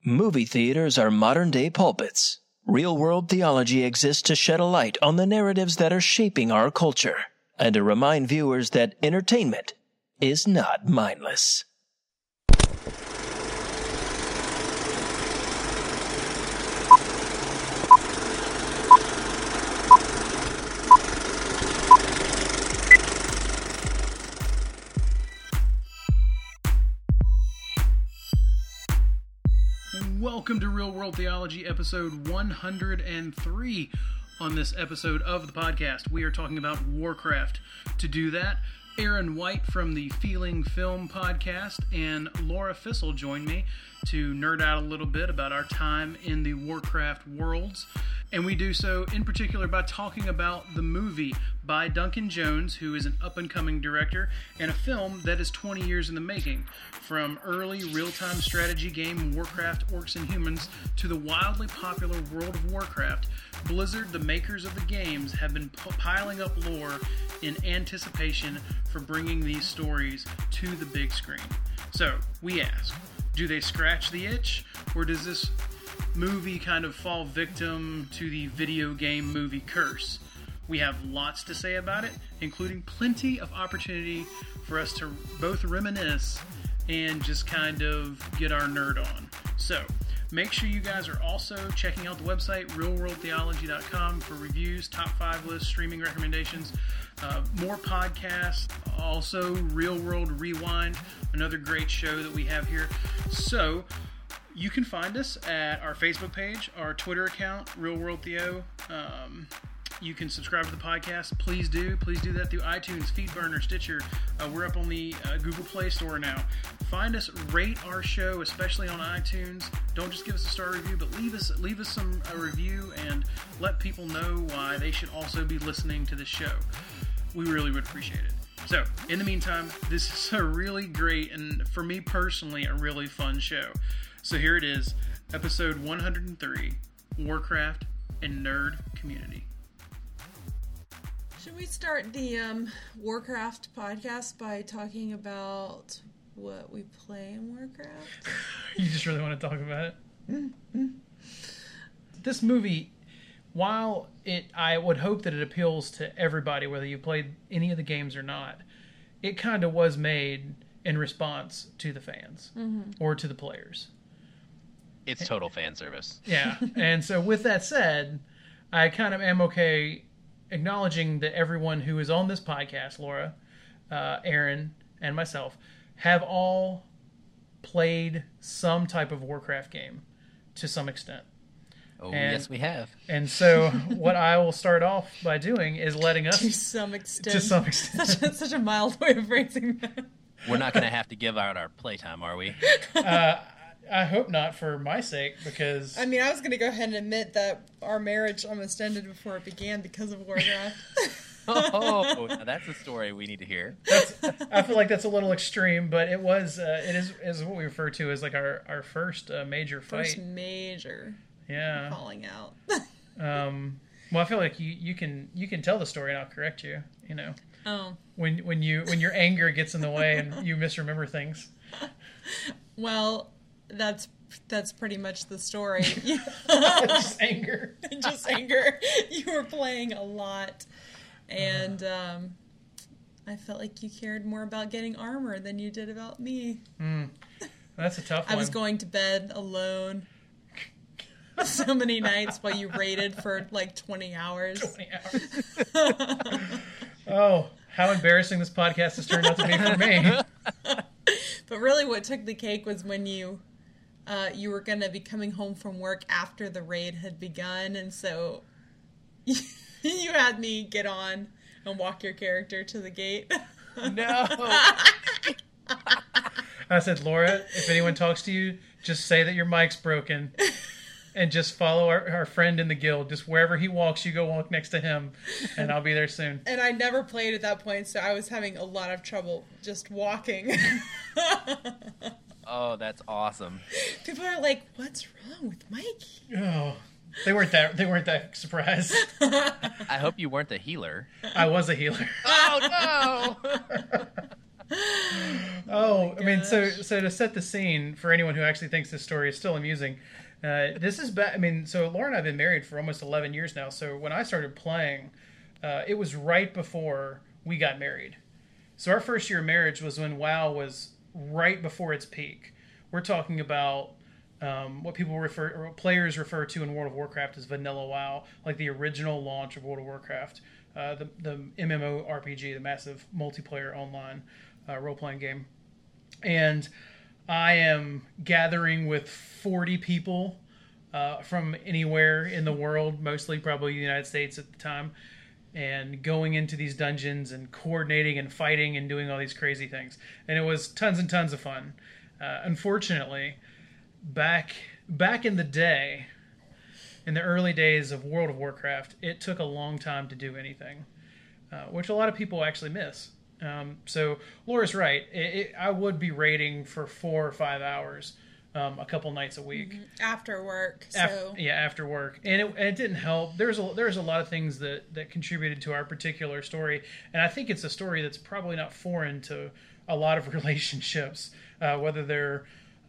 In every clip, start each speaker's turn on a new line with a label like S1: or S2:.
S1: Movie theaters are modern-day pulpits. Real-world theology exists to shed a light on the narratives that are shaping our culture, and to remind viewers that entertainment is not mindless.
S2: Welcome to Real World Theology, episode 103. On this episode of the podcast, we are talking about Warcraft. To do that, Aaron White from the Feeling Film podcast and Laura Fissel join me to nerd out a little bit about our time in the Warcraft worlds. And we do so in particular by talking about the movie by Duncan Jones, who is an up-and-coming director, and a film that is 20 years in the making. From early real-time strategy game Warcraft Orcs and Humans to the wildly popular World of Warcraft, Blizzard, the makers of the games, have been piling up lore in anticipation for bringing these stories to the big screen. So, we ask, do they scratch the itch, or does this movie kind of fall victim to the video game movie curse? We have lots to say about it, including plenty of opportunity for us to both reminisce and just kind of get our nerd on. So, make sure you guys are also checking out the website, realworldtheology.com, for reviews, top 5 lists, streaming recommendations, more podcasts, also Real World Rewind, another great show that we have here. So, you can find us at our Facebook page, our Twitter account, Real World Theo. You can subscribe to the podcast. Please do. Please do that through iTunes, Feedburner, Stitcher. We're up on the Google Play Store now. Find us, rate our show, especially on iTunes. Don't just give us a star review, but leave us a review and let people know why they should also be listening to this show. We really would appreciate it. So, in the meantime, this is a really great, and for me personally, a really fun show. So here it is, episode 103, Warcraft and Nerd Community.
S3: Should we start the Warcraft podcast by talking about what we play in Warcraft?
S2: You just really want to talk about it? Mm-hmm. This movie, while I would hope that it appeals to everybody, whether you played any of the games or not, it kind of was made in response to the fans, or to the players.
S4: It's total fan service.
S2: Yeah, and so with that said, I kind of am okay acknowledging that everyone who is on this podcast, Laura, Aaron, and myself, have all played some type of Warcraft game to some extent.
S4: Oh, yes, we have.
S2: And so what I will start off by doing is letting us...
S3: To some extent.
S2: To some extent.
S3: Such a mild way of phrasing that.
S4: We're not going to have to give out our playtime, are we?
S2: I hope not, for my sake, because...
S3: I mean, I was going to go ahead and admit that our marriage almost ended before it began because of Warcraft.
S4: Oh, now that's a story we need to hear.
S2: I feel like that's a little extreme, but it is what we refer to as like our first major fight.
S3: First major.
S2: Yeah.
S3: Falling out.
S2: Well, I feel like you can tell the story and I'll correct you. You know.
S3: Oh.
S2: When your anger gets in the way and you misremember things.
S3: Well, that's pretty much the story.
S2: Just anger.
S3: Just anger. You were playing a lot, and I felt like you cared more about getting armor than you did about me.
S2: That's a tough one.
S3: I was going to bed alone so many nights while you raided for like 20 hours.
S2: 20 hours. Oh, how embarrassing this podcast has turned out to be for me.
S3: But really what took the cake was when you were going to be coming home from work after the raid had begun, and so you had me get on and walk your character to the gate.
S4: No!
S2: I said, Laura, if anyone talks to you, just say that your mic's broken. And just follow our friend in the guild. Just wherever he walks, you go walk next to him, and I'll be there soon.
S3: And I never played at that point, so I was having a lot of trouble just walking.
S4: Oh, that's awesome.
S3: People are like, "What's wrong with Mikey?"
S2: Oh, they weren't that surprised.
S4: I hope you weren't the healer.
S2: I was a healer.
S4: Oh no!
S2: Oh, I mean, so
S3: gosh.
S2: to set the scene for anyone who actually thinks this story is still amusing, this is I mean, so Laura and I have been married for almost 11 years now. So when I started playing, it was right before we got married. So our first year of marriage was when WoW was right before its peak. We're talking about what players refer to in World of Warcraft as vanilla WoW, like the original launch of World of Warcraft, the MMORPG, the massive multiplayer online role-playing game. And I am gathering with 40 people from anywhere in the world, mostly probably the United States at the time, and going into these dungeons and coordinating and fighting and doing all these crazy things. And it was tons and tons of fun. Unfortunately, back in the day, in the early days of World of Warcraft, it took a long time to do anything, which a lot of people actually miss. So Laura's right. I would be raiding for 4 or 5 hours a couple nights a week
S3: After work. So
S2: after work, and it didn't help. There's a lot of things that contributed to our particular story, and I think it's a story that's probably not foreign to a lot of relationships, whether they're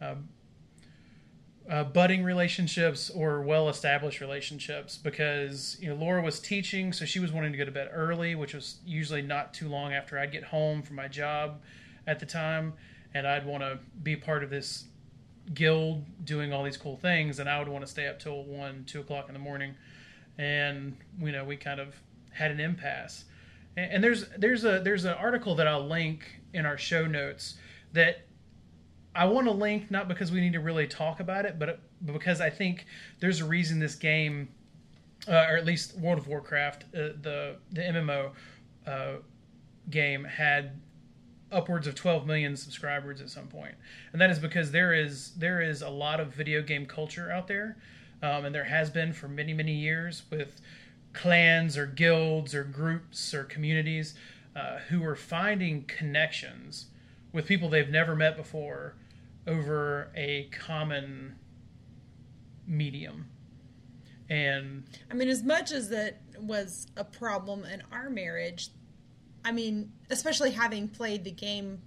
S2: budding relationships or well-established relationships, because Laura was teaching, so she was wanting to go to bed early, which was usually not too long after I'd get home from my job at the time, and I'd want to be part of this guild doing all these cool things, and I would want to stay up till 1-2 o'clock in the morning, and we kind of had an impasse. And there's an article that I'll link in our show notes that I want to link, not because we need to really talk about it, but because I think there's a reason this game, or at least World of Warcraft, the MMO game, had upwards of 12 million subscribers at some point. And that is because there is a lot of video game culture out there, and there has been for many, many years, with clans or guilds or groups or communities who are finding connections with people they've never met before over a common medium. And
S3: I mean, as much as that was a problem in our marriage, I mean, especially having played the game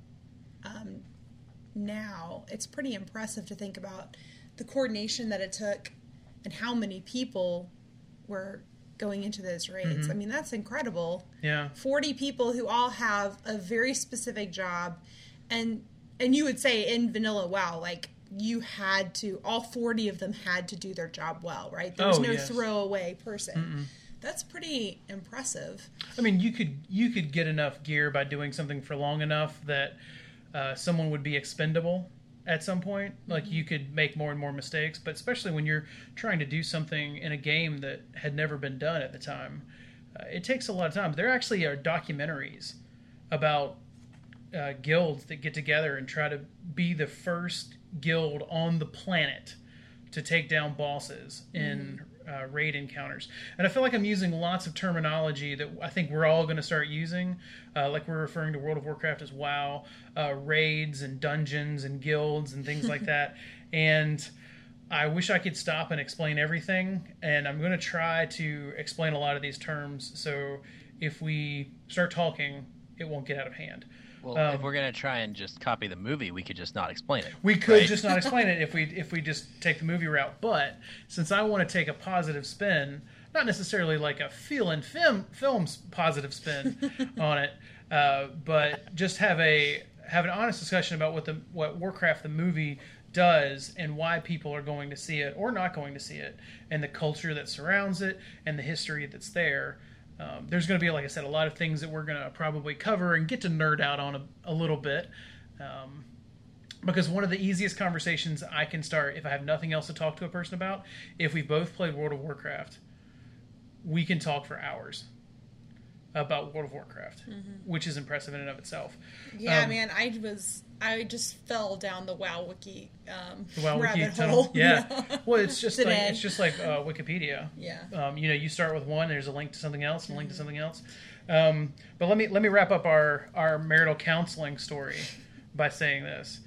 S3: now, it's pretty impressive to think about the coordination that it took and how many people were going into those raids. I mean, that's incredible.
S2: Yeah.
S3: 40 people who all have a very specific job, and you would say in vanilla WoW, like, you had to, all 40 of them had to do their job well, right? There was no throwaway person. That's pretty impressive.
S2: I mean, you could get enough gear by doing something for long enough that someone would be expendable at some point. Like, you could make more and more mistakes, but especially when you're trying to do something in a game that had never been done at the time, it takes a lot of time. There actually are documentaries about guilds that get together and try to be the first guild on the planet to take down bosses in raid encounters. And I feel like I'm using lots of terminology that I think we're all going to start using, like we're referring to World of Warcraft as WoW, raids and dungeons and guilds and things like that. And I wish I could stop and explain everything, and I'm going to try to explain a lot of these terms, so if we start talking, it won't get out of hand.
S4: Well, if we're going to try and just copy the movie, we could just not explain it.
S2: We could just not explain it if we just take the movie route. But since I want to take a positive spin, not necessarily like a film's positive spin on it, but just have an honest discussion about what Warcraft the movie does and why people are going to see it or not going to see it, and the culture that surrounds it and the history that's there. There's going to be, like I said, a lot of things that we're going to probably cover and get to nerd out on a little bit. Because one of the easiest conversations I can start, if I have nothing else to talk to a person about, if we both played World of Warcraft, we can talk for hours about World of Warcraft, which is impressive in and of itself.
S3: Yeah, man, I just fell down the WoW Wiki
S2: the WoW Wiki
S3: rabbit
S2: tunnel.
S3: hole.
S2: Yeah. Well, it's just
S3: Today.
S2: like Wikipedia.
S3: Yeah.
S2: You start with one, there's a link to something else, and a link to something else. But let me wrap up our marital counseling story by saying this.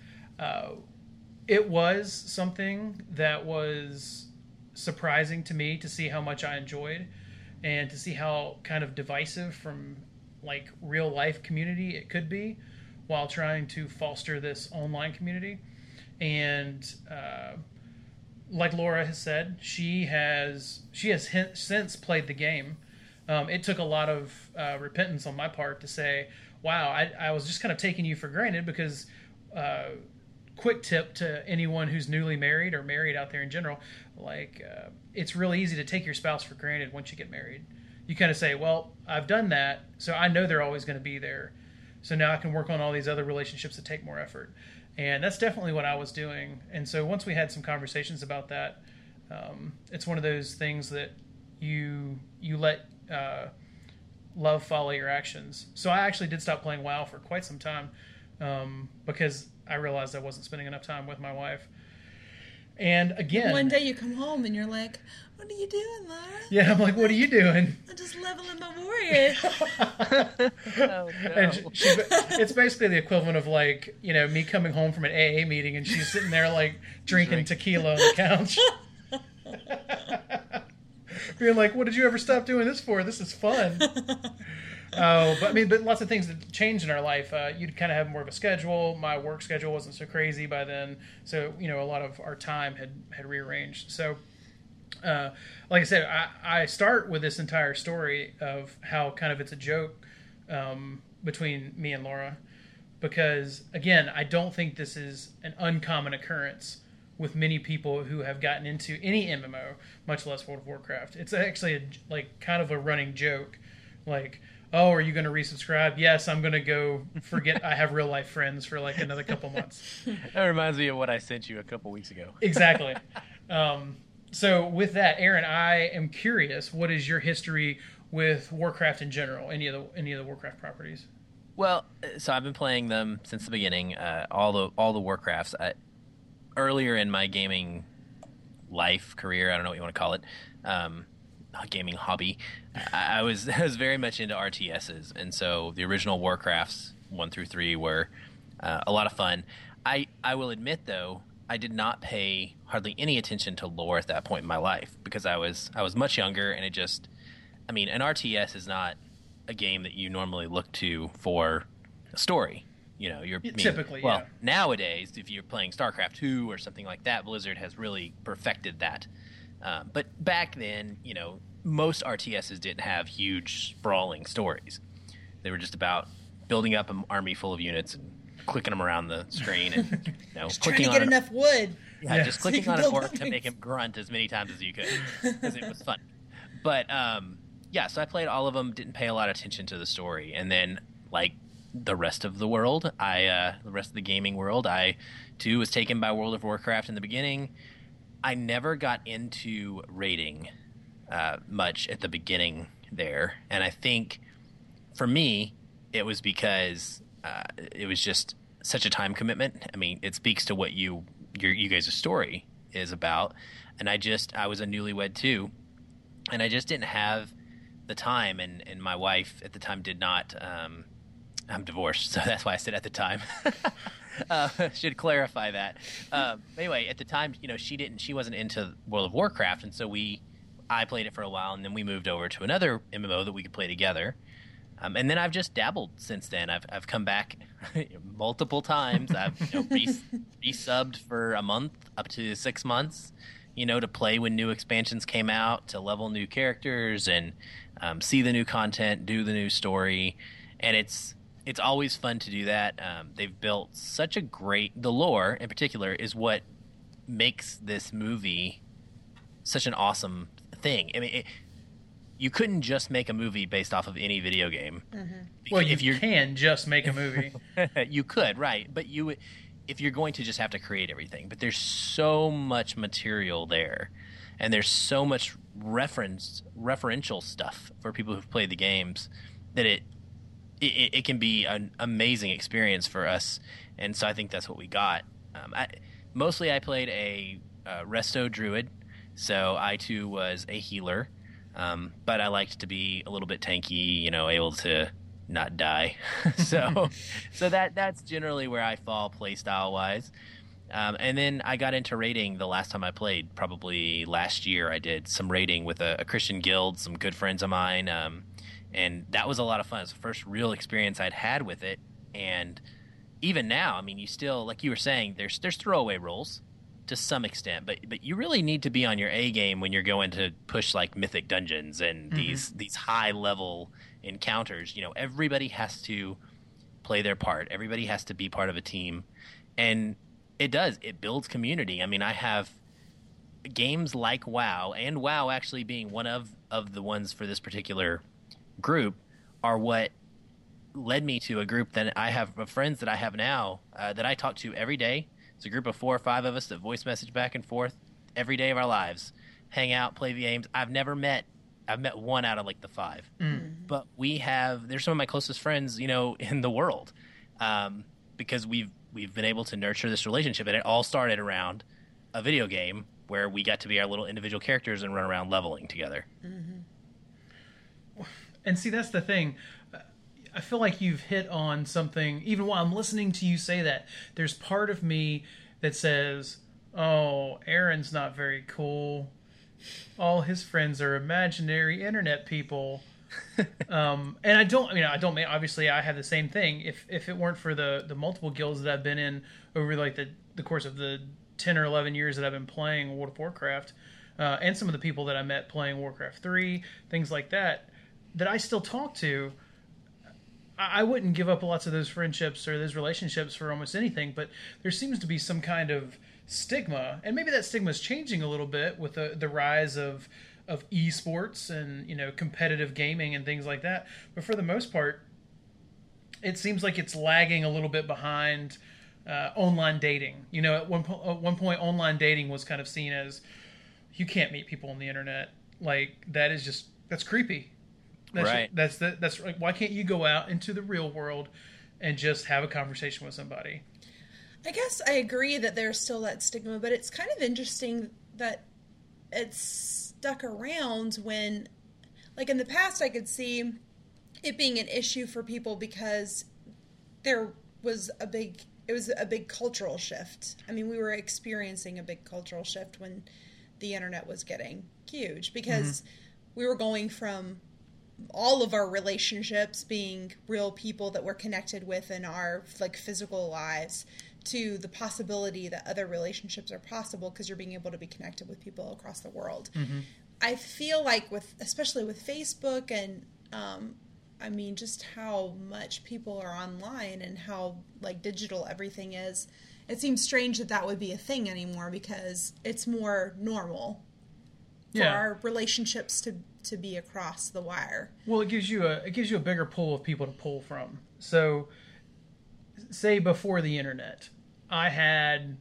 S2: It was something that was surprising to me to see how much I enjoyed, and to see how kind of divisive from like real life community it could be, while trying to foster this online community. And like Laura has said, she has since played the game. It took a lot of repentance on my part to say, wow, I was just kind of taking you for granted because quick tip to anyone who's newly married or married out there in general, like it's really easy to take your spouse for granted once you get married. You kind of say, well, I've done that, so I know they're always going to be there. So now I can work on all these other relationships that take more effort. And that's definitely what I was doing. And so once we had some conversations about that, it's one of those things that you let love follow your actions. So I actually did stop playing WoW for quite some time because I realized I wasn't spending enough time with my wife. And again,
S3: one day you come home and you're like, what are you doing, Laura?
S2: Yeah, I'm like, what are you doing?
S3: I'm just leveling my warrior.
S4: Oh, no.
S2: And it's basically the equivalent of like, you know, me coming home from an AA meeting and she's sitting there like drinking tequila on the couch. Being like, what did you ever stop doing this for? This is fun. But lots of things that changed in our life. You'd kind of have more of a schedule. My work schedule wasn't so crazy by then. So, you know, a lot of our time had rearranged. So, like I said, I start with this entire story of how kind of it's a joke between me and Laura. Because, again, I don't think this is an uncommon occurrence with many people who have gotten into any MMO, much less World of Warcraft. It's actually kind of a running joke. Like, oh, are you going to resubscribe? Yes, I'm going to go forget I have real life friends for like another couple months.
S4: That reminds me of what I sent you a couple weeks ago.
S2: Exactly. So with that, Aaron, I am curious, what is your history with Warcraft in general? Any of the Warcraft properties?
S4: Well, so I've been playing them since the beginning. All the Warcrafts. Earlier in my gaming life, career, I don't know what you want to call it, gaming hobby, I was very much into RTSs, and so the original Warcrafts 1 through 3 were a lot of fun. I will admit, though, I did not pay hardly any attention to lore at that point in my life because I was much younger, and an RTS is not a game that you normally look to for a story. You know,
S2: typically,
S4: well,
S2: yeah.
S4: Nowadays, if you're playing StarCraft 2 or something like that, Blizzard has really perfected that. But back then, you know, most RTSs didn't have huge, sprawling stories. They were just about building up an army full of units and clicking them around the screen and, you know,
S3: just trying to get enough wood.
S4: Yeah, just clicking on an orc to make him grunt as many times as you could because it was fun. But so I played all of them, didn't pay a lot of attention to the story, and then like the rest of the world, the rest of the gaming world, I too was taken by World of Warcraft in the beginning. I never got into raiding much at the beginning there, and I think for me it was because it was just such a time commitment. I mean, it speaks to what you guys' story is about, and I was a newlywed too, and I just didn't have the time, and my wife at the time did not. I'm divorced, so that's why I said at the time. Should clarify that. Anyway, at the time, you know, she wasn't into World of Warcraft, and so I played it for a while, and then we moved over to another MMO that we could play together. And then I've just dabbled since then. I've come back multiple times. I've resubbed for a month, up to 6 months, you know, to play when new expansions came out, to level new characters and see the new content, do the new story, and it's always fun to do that. They've built the lore in particular is what makes this movie such an awesome thing. I mean, you couldn't just make a movie based off of any video game.
S3: Mm-hmm.
S2: Well, you can just make a movie.
S4: You could, right. But if you're going to just have to create everything. But there's so much material there. And there's so much referential stuff for people who've played the games that it can be an amazing experience for us, and so I think that's what we got. Mostly I played a resto druid, so I too was a healer, but I liked to be a little bit tanky, you know, able to not die. so that's generally where I fall playstyle wise. And then I got into raiding the last time I played, probably last year. I did some raiding with a Christian guild, some good friends of mine. And that was a lot of fun. It's the first real experience I'd had with it. And even now, I mean, you still, like you were saying, there's throwaway roles to some extent, but you really need to be on your A game when you're going to push like mythic dungeons and these high level encounters. You know, everybody has to play their part. Everybody has to be part of a team, and it builds community. I mean, I have games like WoW, and WoW actually being one of the ones for this particular group are what led me to a group that I have of friends that I have now that I talk to every day. It's a group of 4 or 5 of us that voice message back and forth every day of our lives, hang out, play the games. I've met one out of like the 5, but they're some of my closest friends, you know, in the world, because we've been able to nurture this relationship, and it all started around a video game where we got to be our little individual characters and run around leveling together.
S2: And see, that's the thing. I feel like you've hit on something. Even while I'm listening to you say that, there's part of me that says, oh, Aaron's not very cool. All his friends are imaginary internet people. And obviously I have the same thing. If it weren't for the multiple guilds that I've been in over like the course of the 10 or 11 years that I've been playing World of Warcraft, and some of the people that I met playing Warcraft 3, things like that I still talk to, I wouldn't give up lots of those friendships or those relationships for almost anything, but there seems to be some kind of stigma, and maybe that stigma is changing a little bit with the rise of esports and, you know, competitive gaming and things like that. But for the most part, it seems like it's lagging a little bit behind online dating. You know, at one point, online dating was kind of seen as, you can't meet people on the internet. Like, that's creepy. That's right. Why can't you go out into the real world and just have a conversation with somebody?
S3: I guess I agree that there's still that stigma, but it's kind of interesting that it's stuck around when, like in the past, I could see it being an issue for people because there was a big cultural shift. I mean, we were experiencing a big cultural shift when the internet was getting huge because we were going from all of our relationships being real people that we're connected with in our like physical lives to the possibility that other relationships are possible because you're being able to be connected with people across the world. I feel like especially with Facebook and I mean just how much people are online and how like digital everything is, it seems strange that would be a thing anymore because it's more normal for our relationships to be across the wire.
S2: Well, it gives you a bigger pool of people to pull from. So, say before the internet, I had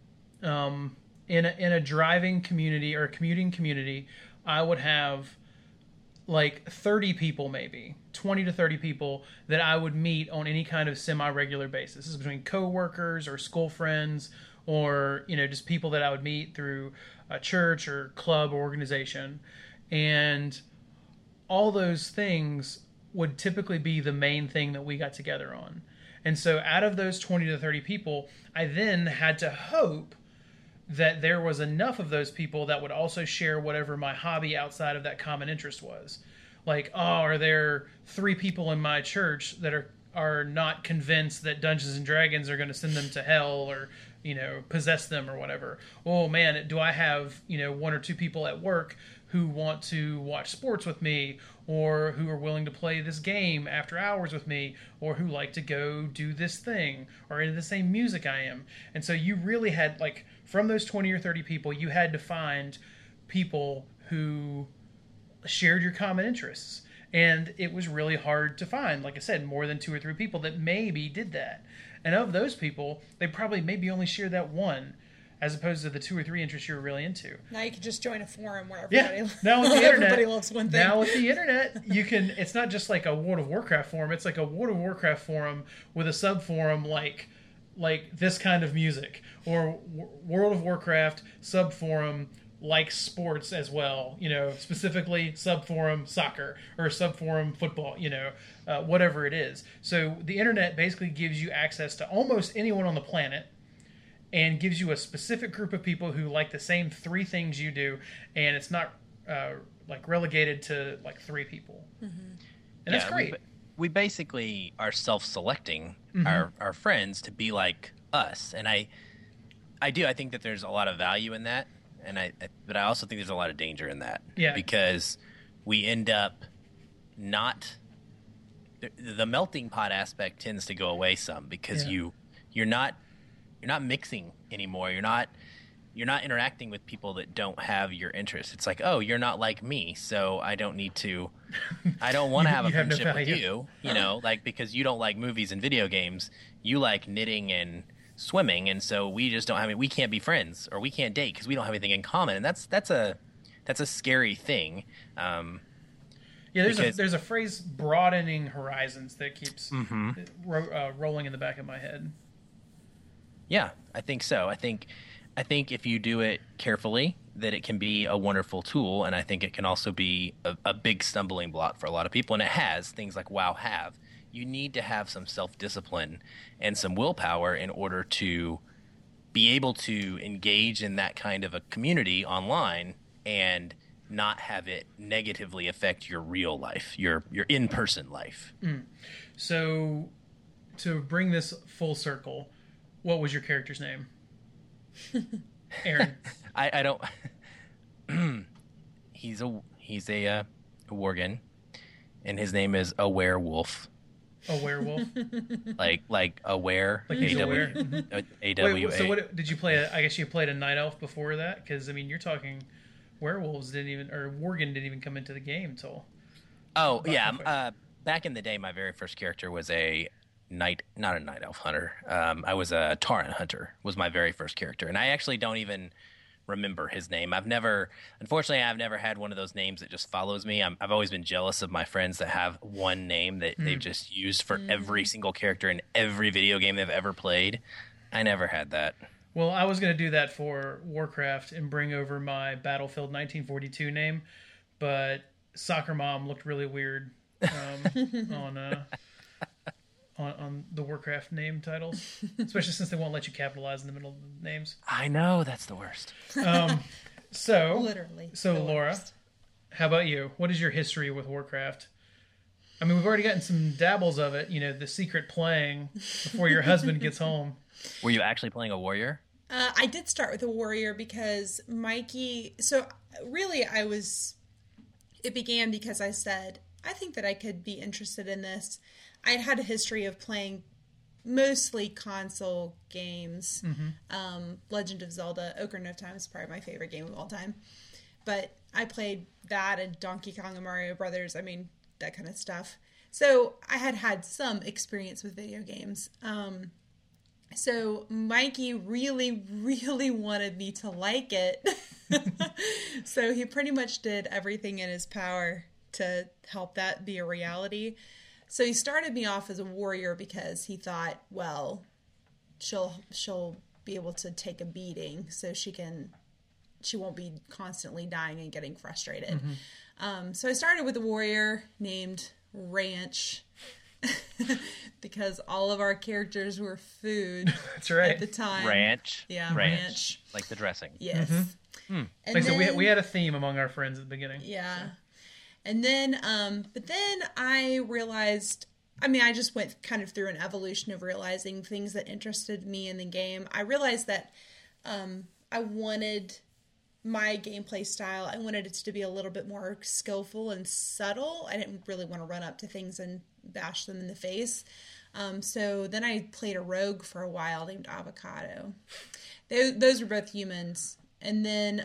S2: in a driving community or a commuting community, I would have like 30 people, maybe 20 to 30 people that I would meet on any kind of semi-regular basis. This is between coworkers or school friends or, you know, just people that I would meet through a church or club or organization. And all those things would typically be the main thing that we got together on. And so out of those 20 to 30 people, I then had to hope that there was enough of those people that would also share whatever my hobby outside of that common interest was. Like, are there 3 people in my church that are not convinced that Dungeons and Dragons are going to send them to hell or, you know, possess them or whatever? Oh man, do I have, you know, 1 or 2 people at work who want to watch sports with me, or who are willing to play this game after hours with me, or who like to go do this thing, or into the same music I am. And so you really had, like, from those 20 or 30 people, you had to find people who shared your common interests. And it was really hard to find, like I said, more than 2 or 3 people that maybe did that. And of those people, they probably maybe only shared that one, as opposed to the 2 or 3 interests you were really into.
S3: Now you can just join a forum where
S2: now with the internet,
S3: everybody loves one thing.
S2: Now with the internet, you can. It's not just like a World of Warcraft forum. It's like a World of Warcraft forum with a sub forum like this kind of music, or World of Warcraft sub forum like sports as well. You know, specifically sub forum soccer or sub forum football. You know, whatever it is. So the internet basically gives you access to almost anyone on the planet, and gives you a specific group of people who like the same 3 things you do, and it's not like relegated to like 3 people. And that's great.
S4: we basically are self-selecting
S2: Mm-hmm.
S4: our friends to be like us, and I think that there's a lot of value in that, but I also think there's a lot of danger in that.
S2: Yeah.
S4: Because we end up not the melting pot aspect tends to go away some because you're not mixing anymore. You're not interacting with people that don't have your interests. It's like, oh, you're not like me, so I don't want to have a friendship with you, like, because you don't like movies and video games, you like knitting and swimming, and so we just don't have we can't be friends or we can't date because we don't have anything in common, and that's a scary thing.
S2: There's a phrase, broadening horizons, that keeps rolling in the back of my head.
S4: Yeah, I think so. I think if you do it carefully, that it can be a wonderful tool, and I think it can also be a big stumbling block for a lot of people, and it has things like WoW have. You need to have some self-discipline and some willpower in order to be able to engage in that kind of a community online and not have it negatively affect your real life, your in-person life.
S2: So, to bring this full circle, what was your character's name? Aaron.
S4: I don't. He's a worgen, and his name is a werewolf.
S2: A werewolf.
S4: like aware.
S2: Like he's aware.
S4: AWA.
S2: Wait, so what did you play? I guess you played a night elf before that, because I mean, you're talking werewolves worgen didn't even come into the game until.
S4: Oh yeah, back in the day, my very first character was not a night elf hunter. I was a Tauren hunter. Was my very first character, and I actually don't even remember his name. Unfortunately, I've never had one of those names that just follows me. I've always been jealous of my friends that have one name that they've just used for every single character in every video game they've ever played. I never had that.
S2: Well, I was going to do that for Warcraft and bring over my Battlefield 1942 name, but Soccer Mom looked really weird on the Warcraft name titles, especially since they won't let you capitalize in the middle of the names.
S4: I know, that's the worst.
S3: Literally.
S2: So Laura, how about you? What is your history with Warcraft? I mean, we've already gotten some dabbles of it, the secret playing before your husband gets home.
S4: Were you actually playing a warrior?
S3: I did start with a warrior because Mikey... So, really, it began because I said, I think that I could be interested in this. I'd had a history of playing mostly console games. Legend of Zelda, Ocarina of Time is probably my favorite game of all time. But I played that and Donkey Kong and Mario Brothers. I mean, that kind of stuff. So I had some experience with video games. So Mikey really, really wanted me to like it. So he pretty much did everything in his power to help that be a reality. So he started me off as a warrior because he thought, well, she'll be able to take a beating, so she won't be constantly dying and getting frustrated. So I started with a warrior named Ranch because all of our characters were food.
S2: That's right.
S3: At the time.
S4: Ranch.
S3: Yeah,
S4: Ranch. Like the dressing.
S3: Yes.
S2: And so we had a theme among our friends at the beginning.
S3: Yeah. And then, but then I realized, I just went kind of through an evolution of realizing things that interested me in the game. I realized that I wanted my gameplay style, I wanted it to be a little bit more skillful and subtle. I didn't really want to run up to things and bash them in the face. So then I played a rogue for a while named Avocado. Those were both humans. And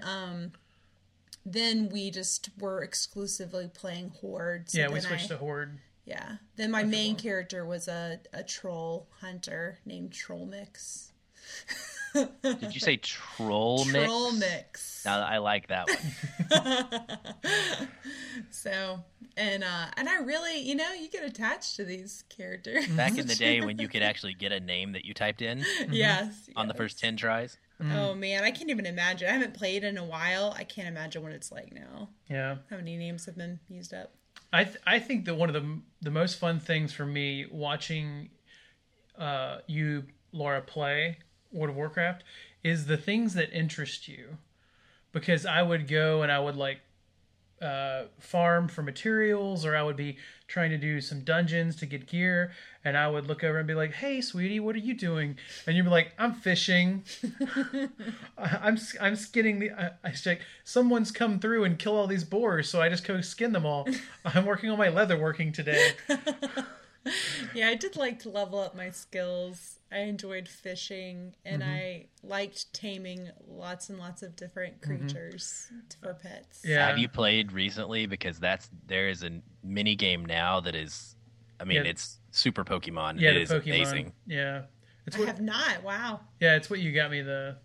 S3: then we just were exclusively playing Horde. So
S2: we switched to Horde.
S3: Yeah. Then my main character was a troll hunter named Troll Mix.
S4: Did you say Troll Mix?
S3: Troll Mix.
S4: Now I like that one.
S3: So, and I really, you get attached to these characters.
S4: Back in the day when you could actually get a name that you typed in.
S3: Yes.
S4: On the first 10 tries.
S3: Oh man, I can't even imagine. I haven't played in a while. I can't imagine what it's like now.
S2: Yeah.
S3: How many names have been used up?
S2: I think that one of the most fun things for me watching you, Laura, play World of Warcraft is the things that interest you. Because I would go and I would farm for materials, or I would be trying to do some dungeons to get gear, and I would look over and be like, "Hey, sweetie, what are you doing?" And you'd be like, "I'm fishing. I'm skinning the. I say, someone's come through and kill all these boars, so I just go skin them all. I'm working on my leather working today."
S3: Yeah, I did like to level up my skills. I enjoyed fishing, and I liked taming lots and lots of different creatures for pets.
S2: Yeah.
S4: Have you played recently? Because there is a mini game now that is, I mean, it's super Pokemon.
S2: Yeah,
S4: it
S2: the
S4: is
S2: Pokemon.
S4: amazing.
S2: Yeah,
S3: I have not. Wow.
S2: Yeah, it's what you got me the,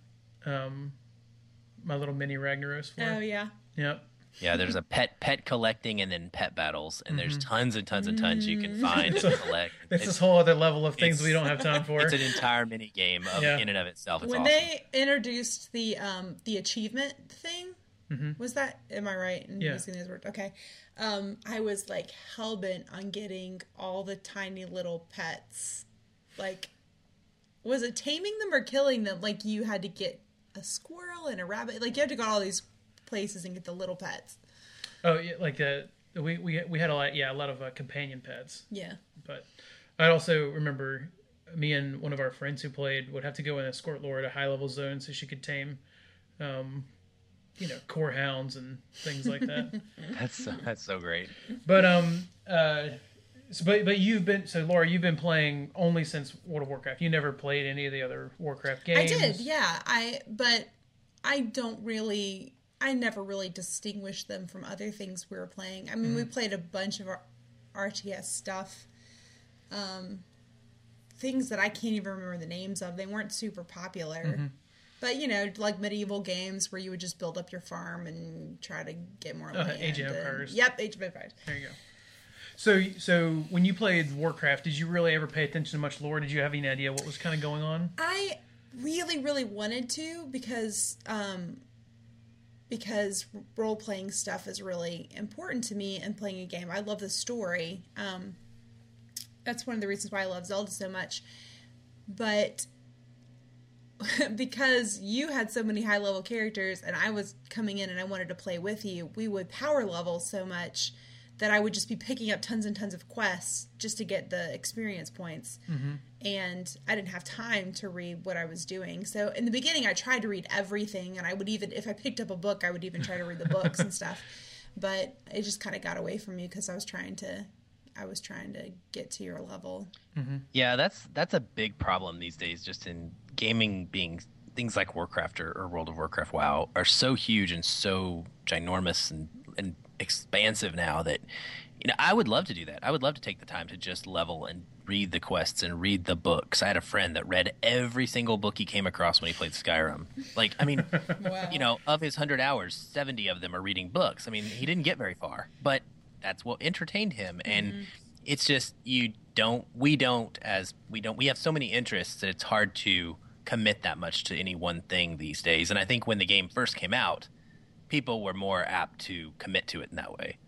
S2: my little mini Ragnaros for.
S3: Oh yeah.
S2: Yep.
S4: Yeah, there's a pet collecting and then pet battles, and there's tons and tons and tons you can find and collect.
S2: It's this whole other level of things we don't have time for.
S4: It's an entire mini game in and of itself. It's
S3: when
S4: awesome.
S3: they introduced the achievement thing, was that, am I right in using those words? Okay. I was like hell-bent on getting all the tiny little pets. Like, was it taming them or killing them? Like, you had to get a squirrel and a rabbit. Like, you had to go to all these places and get the little pets.
S2: Oh, yeah, like we had a lot of companion pets.
S3: Yeah. But
S2: I also remember me and one of our friends who played would have to go and escort Laura to high level zones so she could tame, core hounds and things like that.
S4: That's so great.
S2: But Laura, you've been playing only since World of Warcraft. You never played any of the other Warcraft games.
S3: I did, yeah. I never really distinguished them from other things we were playing. I mean, we played a bunch of our RTS stuff. Things that I can't even remember the names of. They weren't super popular. But, like medieval games where you would just build up your farm and try to get more land.
S2: Age of Empires.
S3: Yep, Age of Empires.
S2: There you go. So when you played Warcraft, did you really ever pay attention to much lore? Did you have any idea what was kind of going on?
S3: I really, really wanted to because role-playing stuff is really important to me and playing a game. I love the story. That's one of the reasons why I love Zelda so much. But because you had so many high-level characters and I was coming in and I wanted to play with you, we would power level so much that I would just be picking up tons and tons of quests just to get the experience points. And I didn't have time to read what I was doing. So in the beginning, I tried to read everything, and I would even, if I picked up a book, I would even try to read the books and stuff. But it just kind of got away from me because I was trying to get to your level.
S4: Yeah, that's a big problem these days, just in gaming being things like Warcraft or World of Warcraft, WoW, are so huge and so ginormous and expansive now that I would love to do that. I would love to take the time to just level and read the quests and read the books. I had a friend that read every single book he came across when he played Skyrim. Like, I mean,
S3: Wow.
S4: Of his 100 hours, 70 of them are reading books. I mean, he didn't get very far, but that's what entertained him. And it's just we have so many interests that it's hard to commit that much to any one thing these days. And I think when the game first came out, people were more apt to commit to it in that way.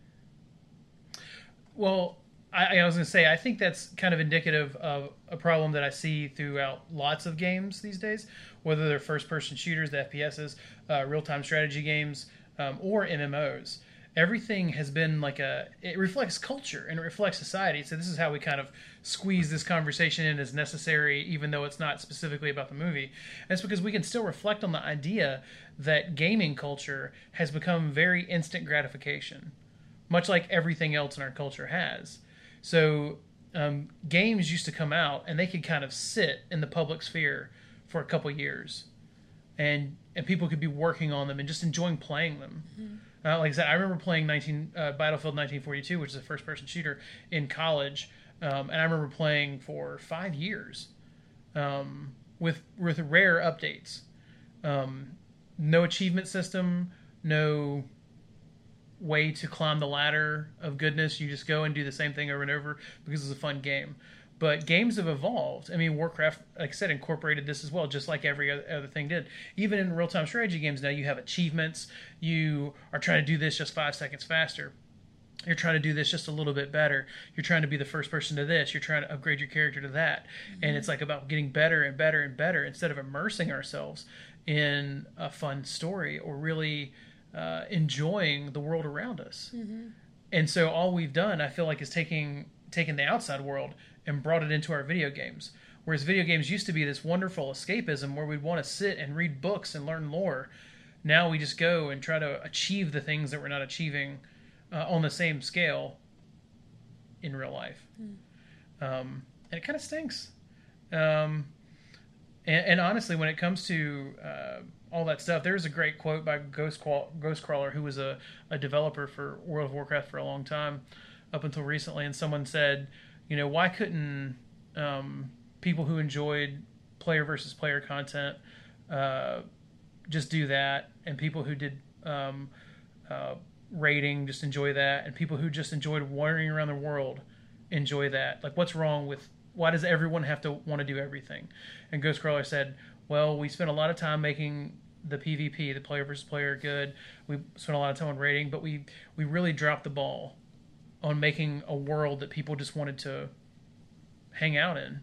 S2: Well, I was going to say, I think that's kind of indicative of a problem that I see throughout lots of games these days, whether they're first-person shooters, the FPSs, real-time strategy games, or MMOs. Everything has been it reflects culture and it reflects society. So this is how we kind of squeeze this conversation in as necessary, even though it's not specifically about the movie. And it's because we can still reflect on the idea that gaming culture has become very instant gratification, much like everything else in our culture has. So games used to come out and they could kind of sit in the public sphere for a couple years, and people could be working on them and just enjoying playing them. Like I said, I remember playing Battlefield 1942, which is a first-person shooter, in college, and I remember playing for 5 years with rare updates. No achievement system, no way to climb the ladder of goodness. You just go and do the same thing over and over because it's a fun game. But games have evolved. I mean, Warcraft, like I said, incorporated this as well, just like every other thing did. Even in real-time strategy games now, you have achievements. You are trying to do this just 5 seconds faster. You're trying to do this just a little bit better. You're trying to be the first person to this. You're trying to upgrade your character to that. And it's like about getting better and better and better instead of immersing ourselves in a fun story or really enjoying the world around us. And so all we've done, I feel like, is taken the outside world and brought it into our video games. Whereas video games used to be this wonderful escapism where we'd want to sit and read books and learn lore. Now we just go and try to achieve the things that we're not achieving on the same scale in real life. And it kind of stinks. And honestly, when it comes to all that stuff, there's a great quote by Ghostcrawler, who was a developer for World of Warcraft for a long time, up until recently. And someone said, why couldn't people who enjoyed player versus player content just do that, and people who did raiding just enjoy that, and people who just enjoyed wandering around the world enjoy that? Like, what's wrong with, why does everyone have to want to do everything? And Ghostcrawler said, well, we spent a lot of time making the PvP, the player versus player, good. We spent a lot of time on raiding, but we really dropped the ball on making a world that people just wanted to hang out in.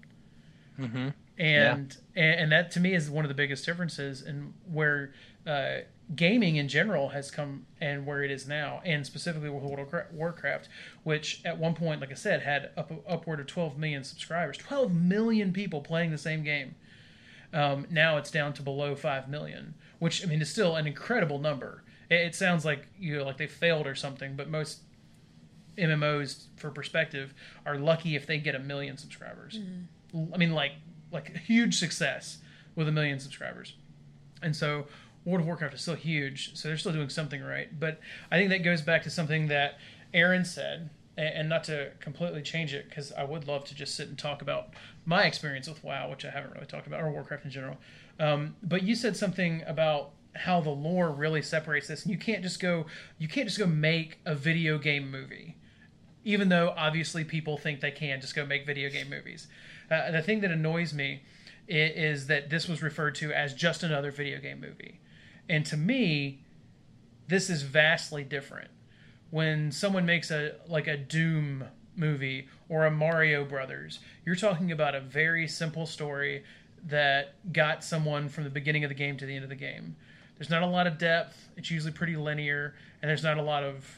S2: And that, to me, is one of the biggest differences in where gaming in general has come and where it is now, and specifically with World of Warcraft, which at one point, like I said, had upward of 12 million subscribers. 12 million people playing the same game. Now it's down to below 5 million, which, I mean, is still an incredible number. It sounds like, like they failed or something, but most MMOs, for perspective, are lucky if they get 1 million subscribers. I mean, like a huge success with 1 million subscribers. And so World of Warcraft is still huge, so they're still doing something right. But I think that goes back to something that Aaron said, and not to completely change it, because I would love to just sit and talk about my experience with WoW, which I haven't really talked about, or Warcraft in general. But you said something about how the lore really separates this, and you can't just go make a video game movie, even though obviously people think they can just go make video game movies. The thing that annoys me is that this was referred to as just another video game movie. And to me, this is vastly different. When someone makes a Doom movie or a Mario Brothers, you're talking about a very simple story that got someone from the beginning of the game to the end of the game. There's not a lot of depth. It's usually pretty linear, and there's not a lot of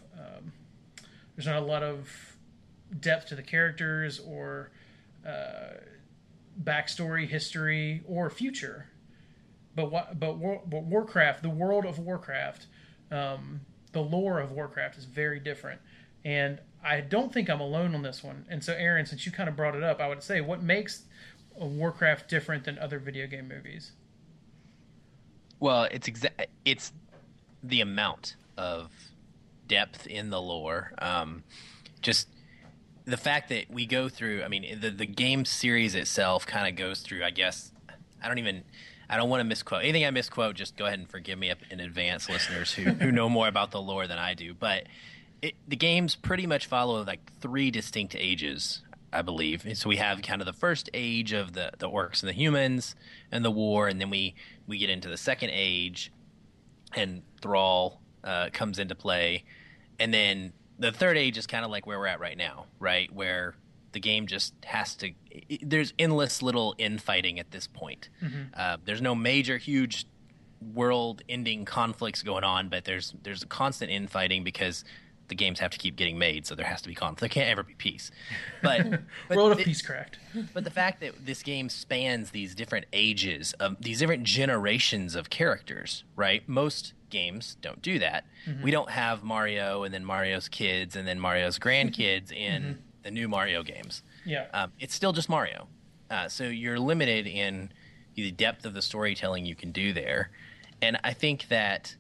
S2: depth to the characters or backstory, history, or future. But Warcraft, the world of Warcraft, the lore of Warcraft is very different. And I don't think I'm alone on this one. And so, Aaron, since you kind of brought it up, I would say, what makes Warcraft different than other video game movies?
S4: Well, it's the amount of depth in the lore. Just the fact that we go through, I mean, the game series itself kind of goes through, I guess, I don't want to misquote. Anything I misquote, just go ahead and forgive me in advance, listeners who know more about the lore than I do. But the games pretty much follow like 3 distinct ages, I believe. And so we have kind of the first age of the orcs and the humans and the war, and then we get into the second age, and Thrall comes into play. And then the third age is kind of like where we're at right now, right? Where the game just has to – there's endless little infighting at this point. There's no major, huge world-ending conflicts going on, but there's a constant infighting because the games have to keep getting made, so there has to be conflict. There can't ever be peace. But
S2: World of Peacecraft.
S4: But the fact that this game spans these different ages, of these different generations of characters, right? Most games don't do that. We don't have Mario and then Mario's kids and then Mario's grandkids in the new Mario games.
S2: Yeah.
S4: It's still just Mario. So you're limited in the depth of the storytelling you can do there. And I think that,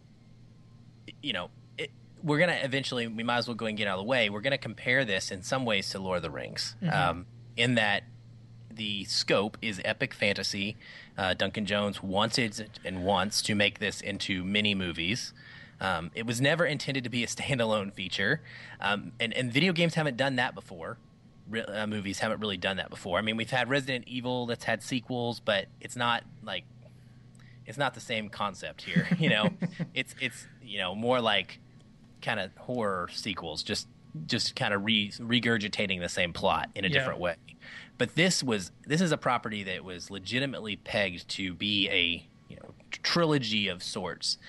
S4: we're going to eventually, we might as well go and get out of the way. We're going to compare this in some ways to Lord of the Rings, in that the scope is epic fantasy. Duncan Jones wanted and wants to make this into mini movies. It was never intended to be a standalone feature. And video games haven't done that before. Movies haven't really done that before. I mean, we've had Resident Evil that's had sequels, but it's not the same concept here. It's more like kind of horror sequels, just kind of regurgitating the same plot in a different way. But this is a property that was legitimately pegged to be a trilogy of sorts.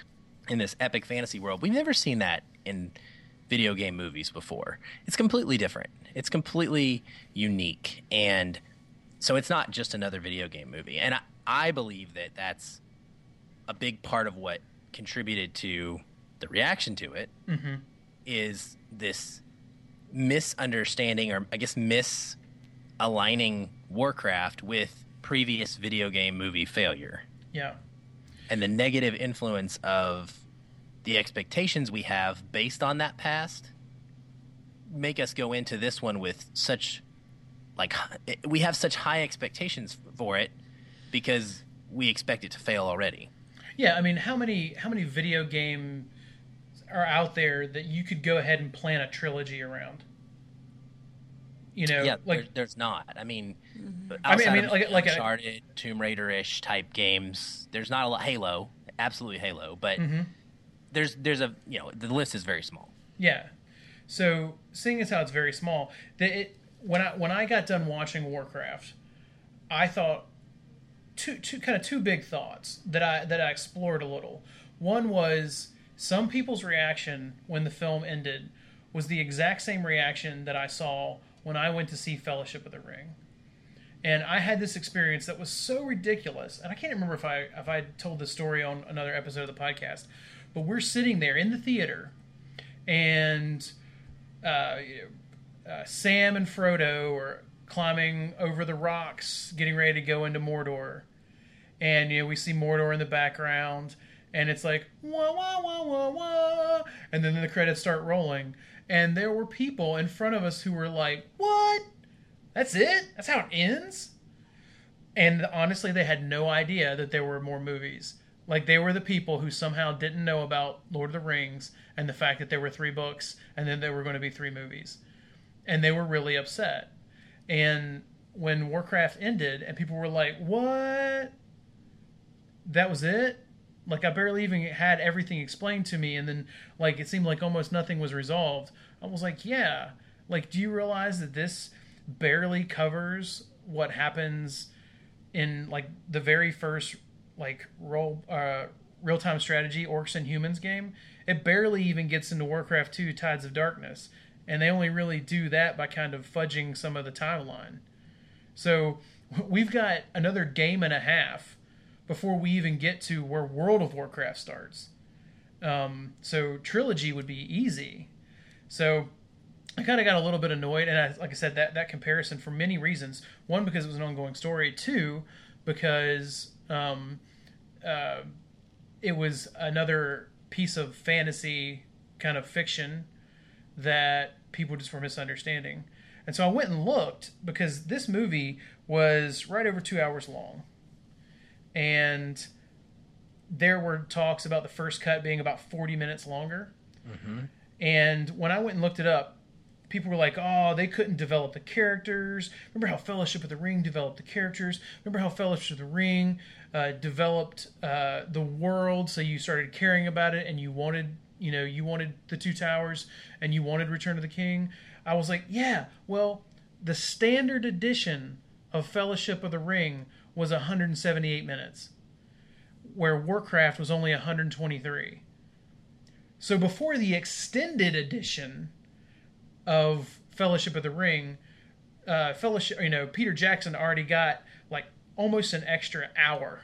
S4: in this epic fantasy world. We've never seen that in video game movies before. It's completely different. It's completely unique. And so it's not just another video game movie. And I believe that that's a big part of what contributed to the reaction to it, is this misunderstanding, or I guess misaligning Warcraft with previous video game movie failure.
S2: Yeah.
S4: And the negative influence of the expectations we have based on that past make us go into this one with such, we have such high expectations for it because we expect it to fail already.
S2: Yeah, I mean, how many video games are out there that you could go ahead and plan a trilogy around? You know,
S4: yeah,
S2: like
S4: there's not. I mean,
S2: like
S4: Uncharted, Tomb Raider-ish type games. There's not a lot. Halo, absolutely Halo, but there's a the list is very small.
S2: Yeah, so seeing as how it's very small, when I got done watching Warcraft, I thought two big thoughts that I explored a little. One was some people's reaction when the film ended was the exact same reaction that I saw when I went to see Fellowship of the Ring. And I had this experience that was so ridiculous, and I can't remember if I told this story on another episode of the podcast, but we're sitting there in the theater, and Sam and Frodo are climbing over the rocks, getting ready to go into Mordor. And we see Mordor in the background, and it's like, wah, wah, wah, wah, wah. And then the credits start rolling. And there were people in front of us who were like, what? That's it? That's how it ends? And honestly, they had no idea that there were more movies. Like, they were the people who somehow didn't know about Lord of the Rings and the fact that there were 3 books and then there were going to be 3 movies. And they were really upset. And when Warcraft ended and people were like, what? That was it? Like, I barely even had everything explained to me, and then, like, it seemed like almost nothing was resolved. I was like, yeah. Like, do you realize that this barely covers what happens in, like, the very first, like, real-time strategy Orcs and Humans game? It barely even gets into Warcraft 2 Tides of Darkness, and they only really do that by kind of fudging some of the timeline. So, we've got another game and a half before we even get to where World of Warcraft starts. So trilogy would be easy. So I kind of got a little bit annoyed, and like I said, that comparison for many reasons. One, because it was an ongoing story. 2, because it was another piece of fantasy kind of fiction that people just were misunderstanding. And so I went and looked, because this movie was right over 2 hours long. And there were talks about the first cut being about 40 minutes longer. And when I went and looked it up, people were like, oh, they couldn't develop the characters. Remember how Fellowship of the Ring developed the characters? Remember how Fellowship of the Ring developed the world, so you started caring about it, and you wanted the Two Towers, and you wanted Return of the King? I was like, yeah, well, the standard edition of Fellowship of the Ring was 178 minutes, where Warcraft was only 123. So before the extended edition of Fellowship of the Ring, Peter Jackson already got like almost an extra hour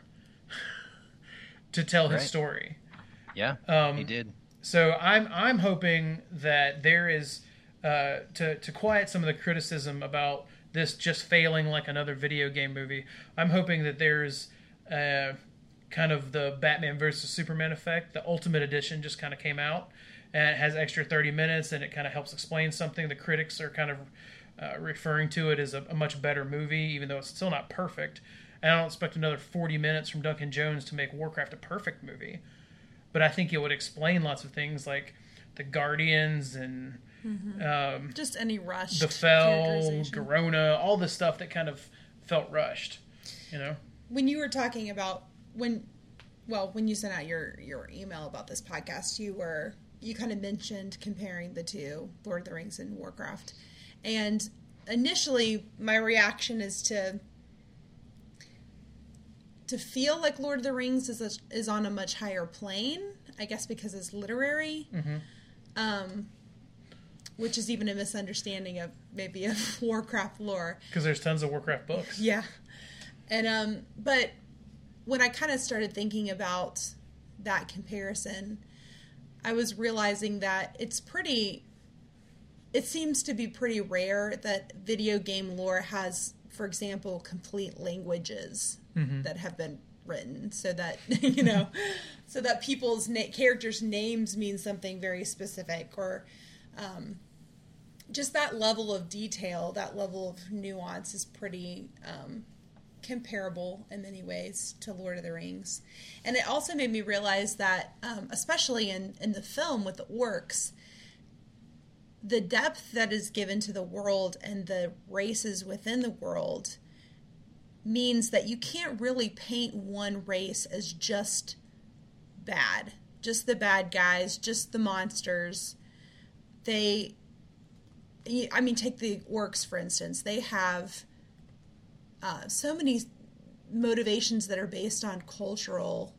S2: to tell his story.
S4: Yeah, he did.
S2: So I'm hoping that there is to quiet some of the criticism about this just failing like another video game movie. I'm hoping that there's kind of the Batman versus Superman effect. The Ultimate Edition just kind of came out, and it has extra 30 minutes, and it kind of helps explain something. The critics are kind of referring to it as a much better movie, even though it's still not perfect. And I don't expect another 40 minutes from Duncan Jones to make Warcraft a perfect movie. But I think it would explain lots of things like the Guardians and
S3: just any rush.
S2: The Fell, Garona, all the stuff that kind of felt rushed,
S3: When you were talking about when you sent out your email about this podcast, you kind of mentioned comparing the two, Lord of the Rings and Warcraft. And initially my reaction is to feel like Lord of the Rings is on a much higher plane. I guess because it's literary, which is even a misunderstanding of maybe of Warcraft lore.
S2: Because there's tons of Warcraft books.
S3: Yeah. And, but when I kind of started thinking about that comparison, I was realizing that it seems to be pretty rare that video game lore has, for example, complete languages that have been written so that, so that people's characters' names mean something very specific, or just that level of detail, that level of nuance is pretty comparable in many ways to Lord of the Rings. And it also made me realize that, especially in the film with the orcs, the depth that is given to the world and the races within the world means that you can't really paint one race as just bad, just the bad guys, just the monsters. Take the orcs, for instance. They have so many motivations that are based on cultural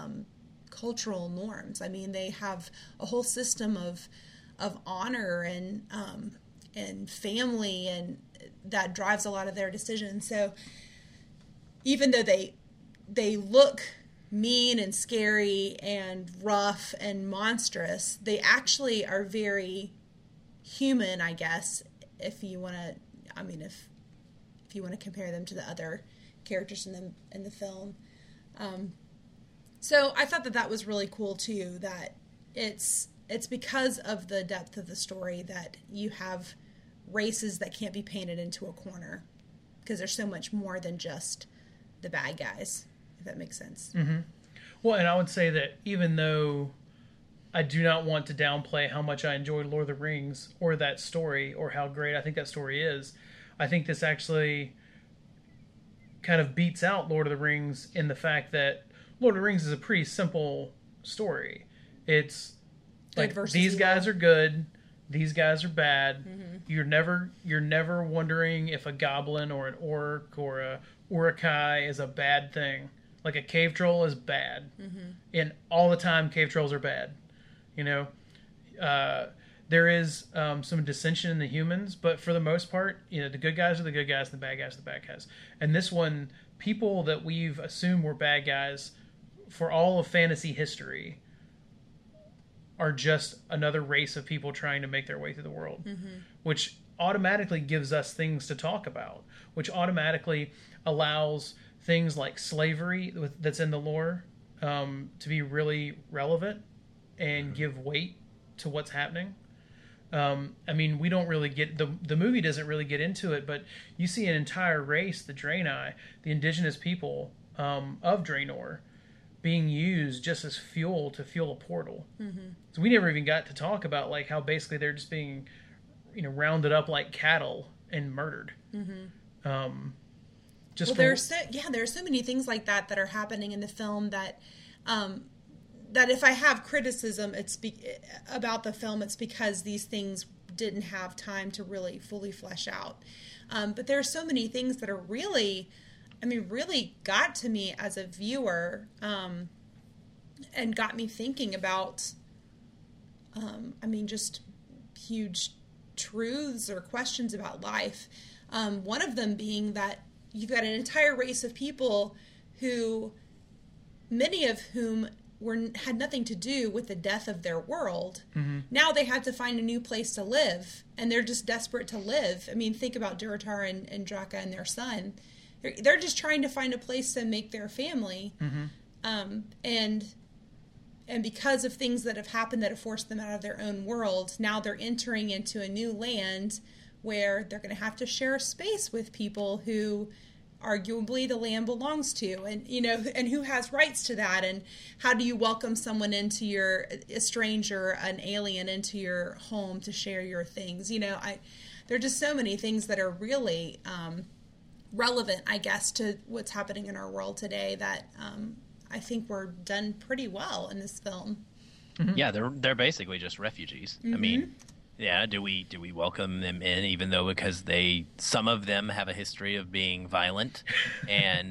S3: norms. I mean, they have a whole system of honor and family, and that drives a lot of their decisions. So even though they look mean and scary and rough and monstrous, they actually are very human, I guess, if you want to. I mean, if you want to compare them to the other characters in the film. So I thought that was really cool too, that it's because of the depth of the story that you have races that can't be painted into a corner, because there's so much more than just the bad guys, if that makes sense.
S2: Mm-hmm. Well, and I would say that even though I do not want to downplay how much I enjoyed Lord of the Rings or that story or how great I think that story is, I think this actually kind of beats out Lord of the Rings in the fact that Lord of the Rings is a pretty simple story. It's like, these guys are good, these guys are bad. Mm-hmm. You're never wondering if a goblin or an orc or a urukai is a bad thing. Like, a cave troll is bad. Mm-hmm. And all the time, cave trolls are bad. There is some dissension in the humans, but for the most part, the good guys are the good guys, and the bad guys are the bad guys. And this one, people that we've assumed were bad guys for all of fantasy history are just another race of people trying to make their way through the world, which automatically gives us things to talk about, which automatically allows things like slavery that's in the lore to be really relevant and give weight to what's happening. We don't really get the movie doesn't really get into it, but you see an entire race, the Draenei, the indigenous people of Draenor, being used just as fuel to fuel a portal. Mm-hmm. So we never even got to talk about like how basically they're just being, rounded up like cattle and murdered. Mm-hmm.
S3: There are so many things like that are happening in the film that that if I have criticism, about the film, it's because these things didn't have time to really fully flesh out. But there are so many things that are really got to me as a viewer, and got me thinking about, just huge truths or questions about life. One of them being that you've got an entire race of people who, many of whom had nothing to do with the death of their world. Mm-hmm. Now they have to find a new place to live, and they're just desperate to live. I mean, think about Durotar and Draka and their son. They're just trying to find a place to make their family. Mm-hmm. And because of things that have happened that have forced them out of their own world, now they're entering into a new land where they're going to have to share a space with people who arguably the land belongs to, and and who has rights to that, and how do you welcome someone into a stranger, an alien into your home to share your things. There are just so many things that are really relevant, I guess, to what's happening in our world today that I think were done pretty well in this film.
S4: Mm-hmm. Yeah, they're basically just refugees. Mm-hmm. I mean, yeah, do we welcome them in, even though because some of them have a history of being violent and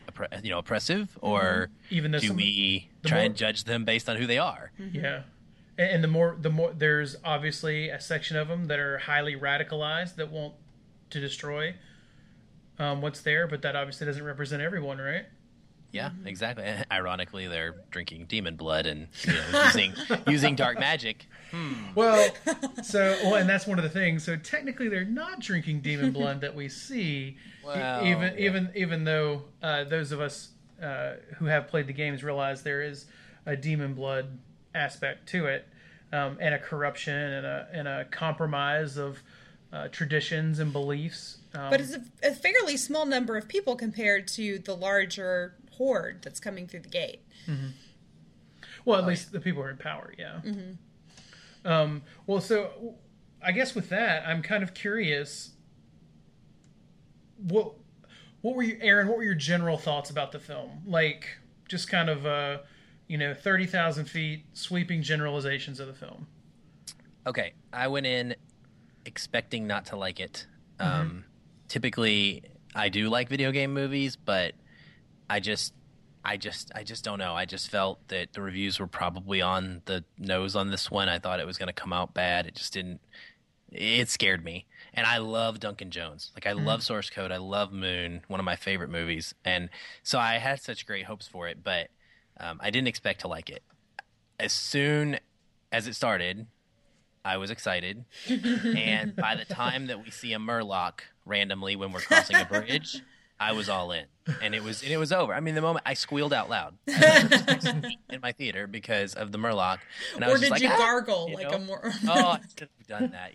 S4: oppressive, or
S2: even though
S4: do we try and judge them based on who they are?
S2: Yeah. And the more there's obviously a section of them that are highly radicalized that want to destroy what's there, but that obviously doesn't represent everyone, right?
S4: Yeah, exactly. Ironically, they're drinking demon blood and using dark magic.
S2: Well, and that's one of the things. So technically, they're not drinking demon blood that we see.
S4: Well,
S2: even though those of us who have played the games realize there is a demon blood aspect to it, and a corruption and a compromise of traditions and beliefs.
S3: But it's a fairly small number of people compared to the larger horde that's coming through the gate.
S2: Mm-hmm. Well, at least the people who are in power, yeah. Mm-hmm. Well, so I guess with that, I'm kind of curious. What were you, Aaron? What were your general thoughts about the film? Like, just kind of 30,000 feet sweeping generalizations of the film.
S4: Okay, I went in expecting not to like it. Typically, I do like video game movies, but I just don't know. I just felt that the reviews were probably on the nose on this one. I thought it was going to come out bad. It just didn't. It scared me. And I love Duncan Jones. Like, I love Source Code. I love Moon, one of my favorite movies. And so I had such great hopes for it, but I didn't expect to like it. As soon as it started, I was excited. And by the time that we see a Murloc randomly when we're crossing a bridge, I was all in. And it was over. I mean, the moment I squealed out loud in my theater because of the Murloc. And I was
S3: did
S4: just
S3: you
S4: like,
S3: gargle
S4: like
S3: a more?
S4: Oh, I should have done that.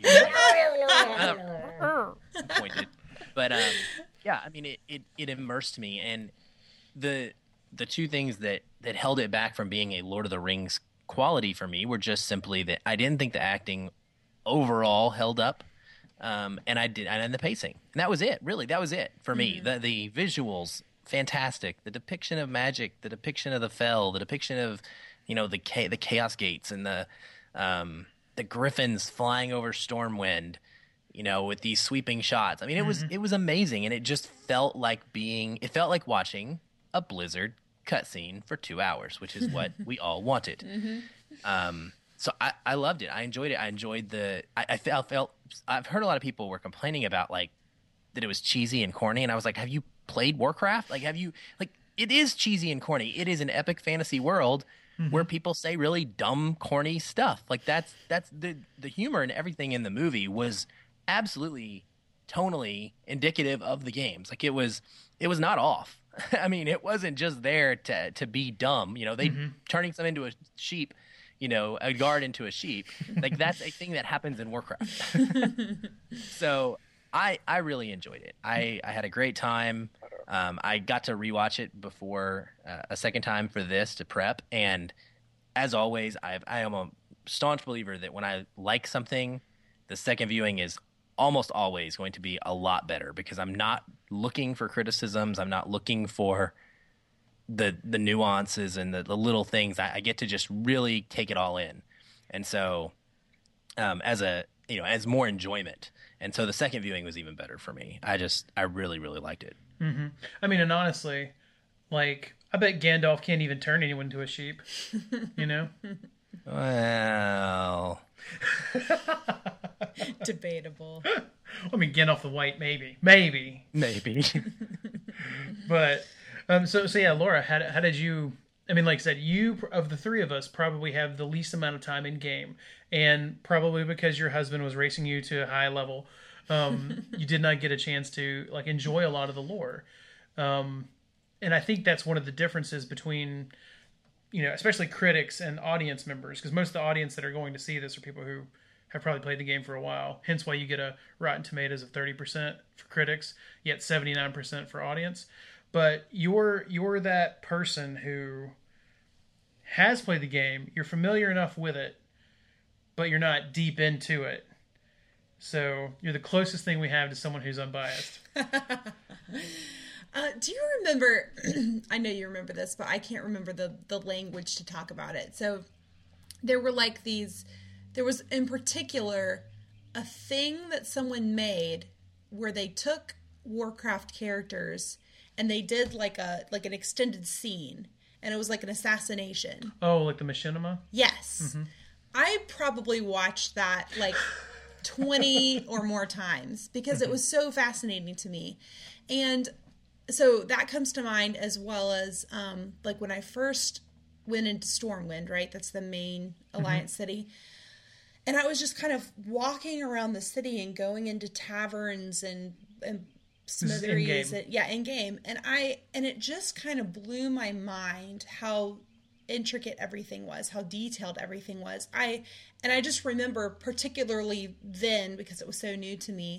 S4: Pointed. But yeah, I mean, it immersed me, and the two things that held it back from being a Lord of the Rings quality for me were just simply that I didn't think the acting overall held up, and the pacing, and that was it. Really, that was it for me. The visuals, fantastic. The depiction of magic, the depiction of the Fell, the depiction of the Chaos Gates, and the griffins flying over Stormwind, with these sweeping shots. I mean, it was amazing, and it just felt like watching a Blizzard cutscene for 2 hours, which is what we all wanted. So I loved it. I enjoyed it. I enjoyed I felt I've heard a lot of people were complaining about that it was cheesy and corny, and I was like, have you played Warcraft? It is cheesy and corny. It is an epic fantasy world where people say really dumb, corny stuff. Like, that's the humor and everything in the movie was absolutely tonally indicative of the games. Like, it was not off. I mean, it wasn't just there to be dumb. They turning something into a sheep, a guard into a sheep. Like, that's a thing that happens in Warcraft. So I really enjoyed it. I had a great time. I got to rewatch it before a second time for this to prep. And as always, I am a staunch believer that when I like something, the second viewing is almost always going to be a lot better, because I'm not looking for criticisms. I'm not looking for the nuances and the little things. I get to just really take it all in. And so as more enjoyment. And so the second viewing was even better for me. I really, really liked it.
S2: Mm-hmm. I mean, and honestly, I bet Gandalf can't even turn anyone into a sheep,
S4: Well...
S3: Debatable.
S2: I mean, Gandalf the White, maybe. But so yeah, Laura, how did you? I mean, like I said, you of the three of us probably have the least amount of time in game, and probably because your husband was racing you to a high level, you did not get a chance to enjoy a lot of the lore. And I think that's one of the differences between, especially critics and audience members, because most of the audience that are going to see this are people who have probably played the game for a while. Hence why you get a Rotten Tomatoes of 30% for critics, yet 79% for audience. But you're that person who has played the game, you're familiar enough with it, but you're not deep into it. So you're the closest thing we have to someone who's unbiased.
S3: Do you remember, I know you remember this, but I can't remember the language to talk about it. So there were there was in particular a thing that someone made where they took Warcraft characters and they did like an extended scene, and it was like an assassination.
S2: Oh, like the machinima?
S3: Yes. I probably watched that like 20 or more times because it was so fascinating to me. And so that comes to mind, as well as like when I first went into Stormwind, right? That's the main Alliance city. And I was just kind of walking around the city and going into taverns and smitheries. In game. And it just kind of blew my mind how intricate everything was, how detailed everything was. I just remember, particularly then, because it was so new to me,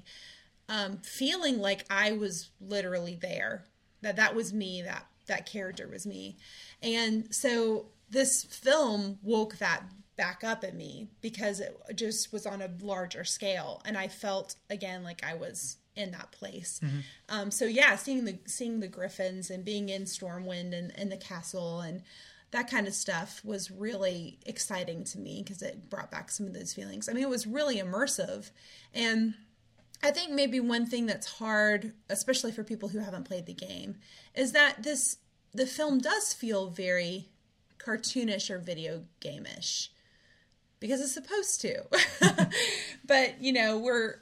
S3: feeling like I was literally there, that was me, that character was me. And so this film woke that back up in me because it just was on a larger scale, and I felt again like I was in that place. So yeah, seeing the griffins and being in Stormwind and the castle and that kind of stuff was really exciting to me because it brought back some of those feelings. I mean, it was really immersive. And I think maybe one thing that's hard, especially for people who haven't played the game, is that the film does feel very cartoonish or video game-ish because it's supposed to. But, you know, we're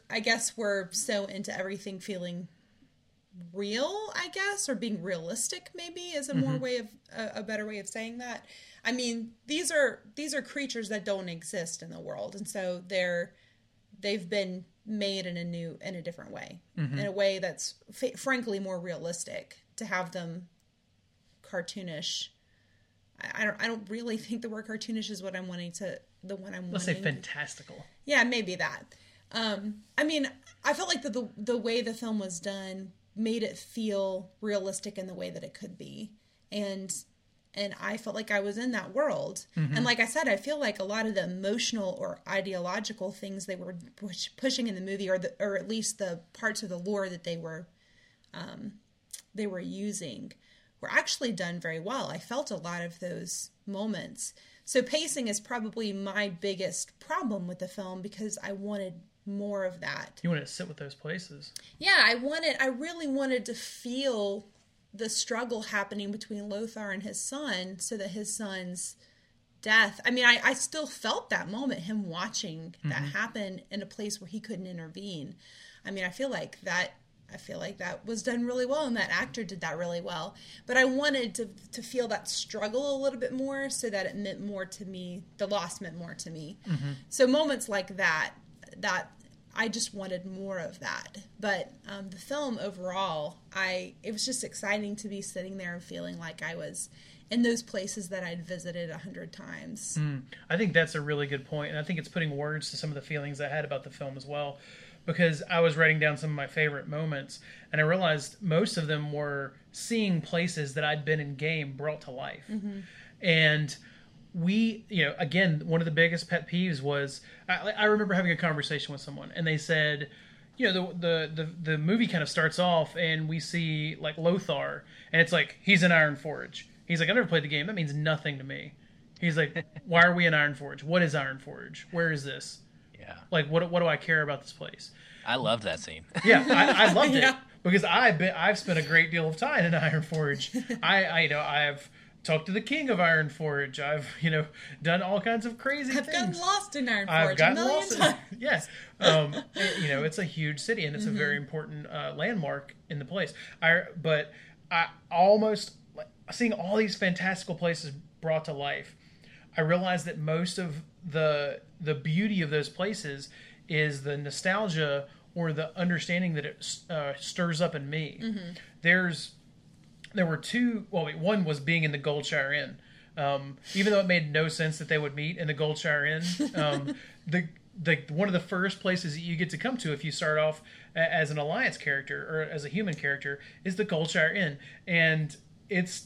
S3: so into everything feeling real, I guess, or being realistic maybe is a more way of a better way of saying that. I mean, these are creatures that don't exist in the world, and so they've been made in a different way, in a way that's frankly more realistic. To have them cartoonish, I don't really think the word cartoonish is what I'm wanting. Let's say
S2: fantastical.
S3: Yeah, maybe that. I mean, I felt like the way the film was done made it feel realistic in the way that it could be. And I felt like I was in that world. And like I said, I feel like a lot of the emotional or ideological things they were pushing in the movie, or at least the parts of the lore that they were using, were actually done very well. I felt a lot of those moments. So pacing is probably my biggest problem with the film because I wanted more of that.
S2: You wanted to sit with those places.
S3: Yeah, I really wanted to feel the struggle happening between Lothar and his son, so that his son's death, I mean, I still felt that moment, him watching that happen in a place where he couldn't intervene. I mean, I feel like that was done really well, and that actor did that really well. But I wanted to feel that struggle a little bit more, so that it meant more to me. The loss meant more to me. So moments like that I just wanted more of that. But the film overall, it was just exciting to be sitting there and feeling like I was in those places that I'd visited 100 times.
S2: I think that's a really good point, and I think it's putting words to some of the feelings I had about the film as well, because I was writing down some of my favorite moments, and I realized most of them were seeing places that I'd been in game brought to life. And we, again, one of the biggest pet peeves was, I remember having a conversation with someone, and they said, the movie kind of starts off, and we see, like, Lothar, and it's like, he's in Ironforge. He's like, I never played the game. That means nothing to me. He's like, why are we in Ironforge? What is Ironforge? Where is this? Yeah. Like, what do I care about this place?
S4: I loved that scene.
S2: Yeah, I loved it because I've spent a great deal of time in Ironforge. I've talked to the king of Ironforge. I've done all kinds of crazy things.
S3: I've gotten lost in Ironforge.
S2: I've gotten lost. Yes, it's a huge city, and it's a very important landmark in the place. But I almost seeing all these fantastical places brought to life. I realized that most of the beauty of those places is the nostalgia or the understanding that it stirs up in me. There were two. Well, one was being in the Goldshire Inn. Even though it made no sense that they would meet in the Goldshire Inn, one of the first places that you get to come to if you start off as an Alliance character or as a human character is the Goldshire Inn, and it's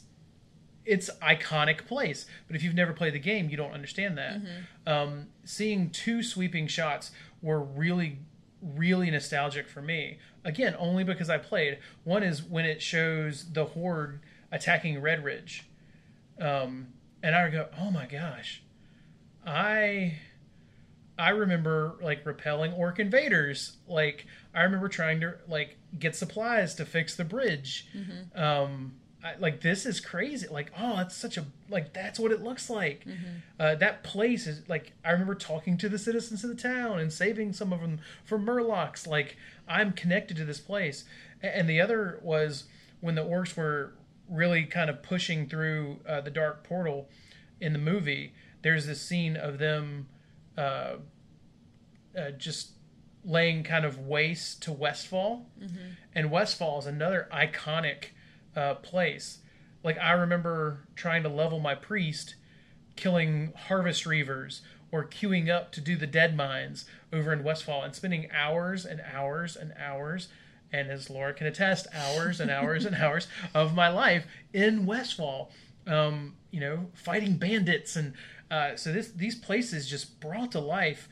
S2: iconic place. But if you've never played the game, you don't understand that. Seeing two sweeping shots were really, really nostalgic for me. Again, only because I played. One is when it shows the Horde attacking Red Ridge. And I go, oh my gosh. I I remember like repelling orc invaders. Like I remember trying to like get supplies to fix the bridge. Like this is crazy. Like, oh, that's such a like that's what it looks like. That place is like I remember talking to the citizens of the town and saving some of them from Murlocs. Like I'm connected to this place. And the other was when the orcs were really kind of pushing through the dark portal in the movie. There's this scene of them just laying kind of waste to Westfall, and Westfall is another iconic place. Like I remember trying to level my priest, killing harvest reavers or queuing up to do the dead mines over in Westfall and spending hours and hours and hours, and as Laura can attest, hours and hours and hours of my life in Westfall, fighting bandits. And so these places just brought to life,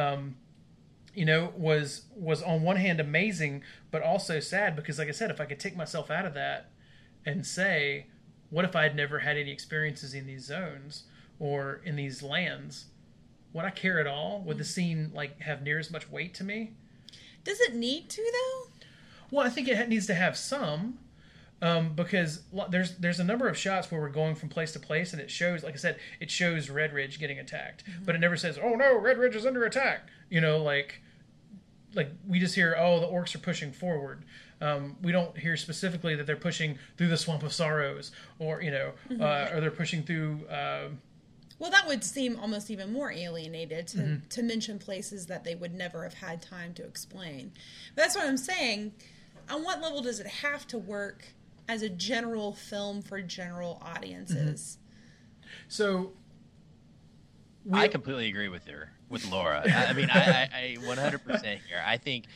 S2: was on one hand amazing, but also sad because, like I said, if I could take myself out of that and say, what if I had never had any experiences in these zones or in these lands? Would I care at all? Would the scene like have near as much weight to me?
S3: Does it need to though?
S2: Well, I think it needs to have some, because there's a number of shots where we're going from place to place, and it shows, like I said, it shows Red Ridge getting attacked, but it never says, "Oh no, Red Ridge is under attack." Like we just hear, "Oh, the orcs are pushing forward." We don't hear specifically that they're pushing through the Swamp of Sorrows, or or they're pushing through.
S3: Well, that would seem almost even more alienated to mention places that they would never have had time to explain. But that's what I'm saying. On what level does it have to work as a general film for general audiences?
S2: So,
S4: I completely agree with Laura. I 100% here. I think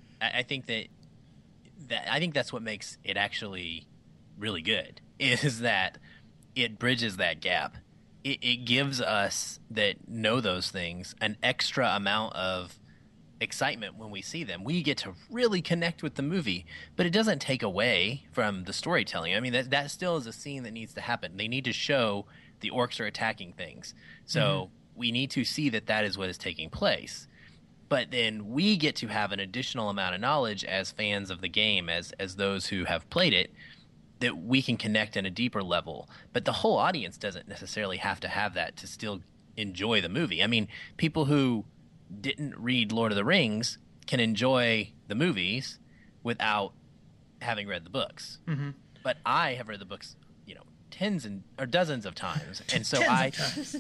S4: that's what makes it actually really good, is that it bridges that gap. It gives us that know those things an extra amount of excitement when we see them. We get to really connect with the movie, but it doesn't take away from the storytelling. I mean, that still is a scene that needs to happen. They need to show the orcs are attacking things. So we need to see that is what is taking place. But then we get to have an additional amount of knowledge as fans of the game, as those who have played it, that we can connect in a deeper level. But the whole audience doesn't necessarily have to have that to still enjoy the movie. I mean, people who didn't read Lord of the Rings can enjoy the movies without having read the books. But I have read the books, tens or dozens of times, and so I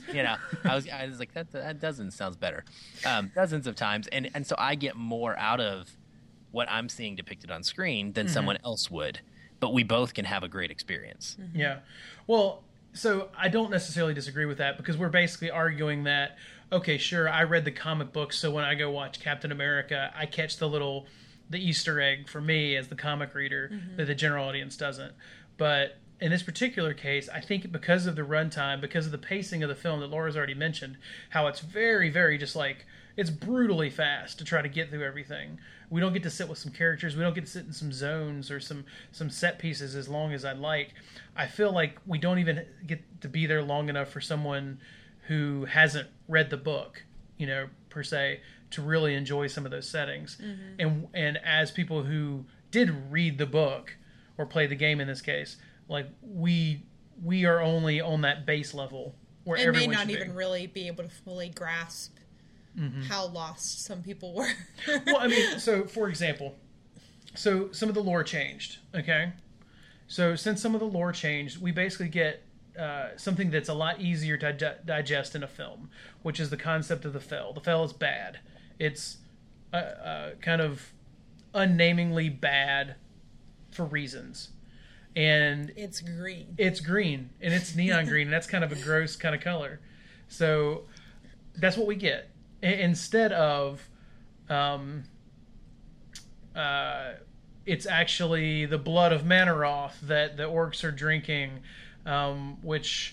S4: was like, that dozen sounds better, dozens of times, and so I get more out of what I'm seeing depicted on screen than someone else would. But we both can have a great experience.
S2: Yeah. Well, so I don't necessarily disagree with that, because we're basically arguing that, okay, sure, I read the comic books, so when I go watch Captain America, I catch the Easter egg for me as the comic reader that the general audience doesn't. But in this particular case, I think because of the runtime, because of the pacing of the film that Laura's already mentioned, how it's very, very just like, it's brutally fast to try to get through everything. We don't get to sit with some characters. We don't get to sit in some zones or some set pieces as long as I'd like. I feel like we don't even get to be there long enough for someone who hasn't read the book, per se, to really enjoy some of those settings. And as people who did read the book or play the game in this case, like we are only on that base level where everyone
S3: may not
S2: should
S3: even really be able to fully grasp how lost some people were.
S2: Well, I mean, so for example, some of the lore changed, okay? So since some of the lore changed, we basically get something that's a lot easier to digest in a film, which is the concept of the Fel. The Fel is bad. It's kind of unnamingly bad for reasons. And
S3: it's green.
S2: It's green, and it's neon green, and that's kind of a gross kind of color. So that's what we get. Instead of it's actually the blood of Manaroth that the orcs are drinking, which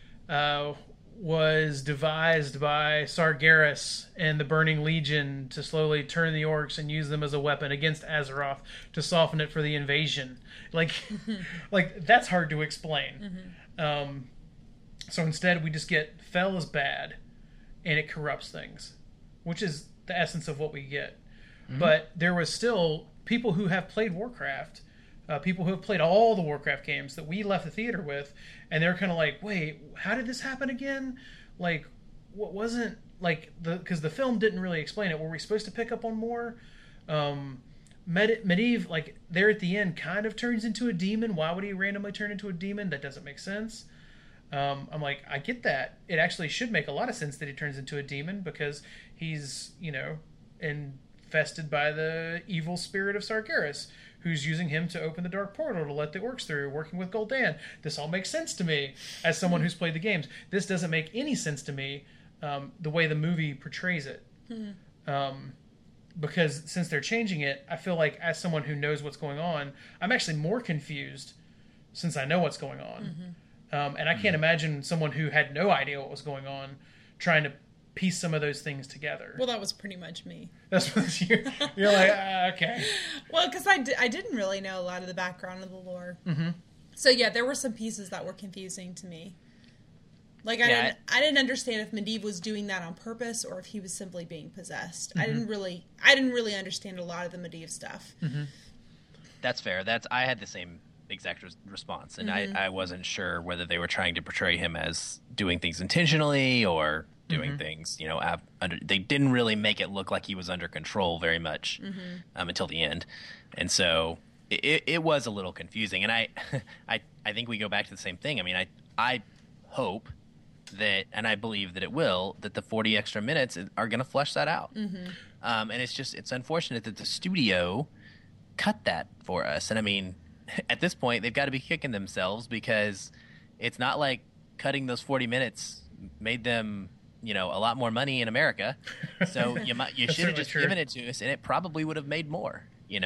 S2: was devised by Sargeras and the Burning Legion to slowly turn the orcs and use them as a weapon against Azeroth to soften it for the invasion. Like that's hard to explain. So instead we just get Fel is bad, and it corrupts things. which is the essence of what we get. But there was still people who have played Warcraft, people who have played all the Warcraft games that we left the theater with, and they're kind of like, wait, how did this happen again? Like, what wasn't, like, because the film didn't really explain it. Were we supposed to pick up on more? Medivh, like, there at the end kind of turns into a demon. Why would he randomly turn into a demon? That doesn't make sense. I'm like, I get that. It actually should make a lot of sense that he turns into a demon because he's, infested by the evil spirit of Sargeras, who's using him to open the dark portal to let the orcs through, working with Gul'dan. This all makes sense to me as someone who's played the games. This doesn't make any sense to me the way the movie portrays it. Because since they're changing it, I feel like as someone who knows what's going on, I'm actually more confused since I know what's going on. And I can't imagine someone who had no idea what was going on trying to piece some of those things together.
S3: Well, that was pretty much me.
S2: That's what you're like, okay.
S3: Well, because I didn't really know a lot of the background of the lore. So yeah, there were some pieces that were confusing to me. Like I didn't understand if Medivh was doing that on purpose or if he was simply being possessed. I didn't really understand a lot of the Medivh stuff.
S4: That's fair. I had the same exact response, and I wasn't sure whether they were trying to portray him as doing things intentionally or doing things, they didn't really make it look like he was under control very much until the end. And so it was a little confusing. And I think we go back to the same thing. I mean, I hope that, and I believe that it will, that the 40 extra minutes are going to flesh that out. And it's unfortunate that the studio cut that for us. And I mean, at this point, they've got to be kicking themselves because it's not like cutting those 40 minutes made them, a lot more money in America. So you should have just given it to us, and it probably would have made more,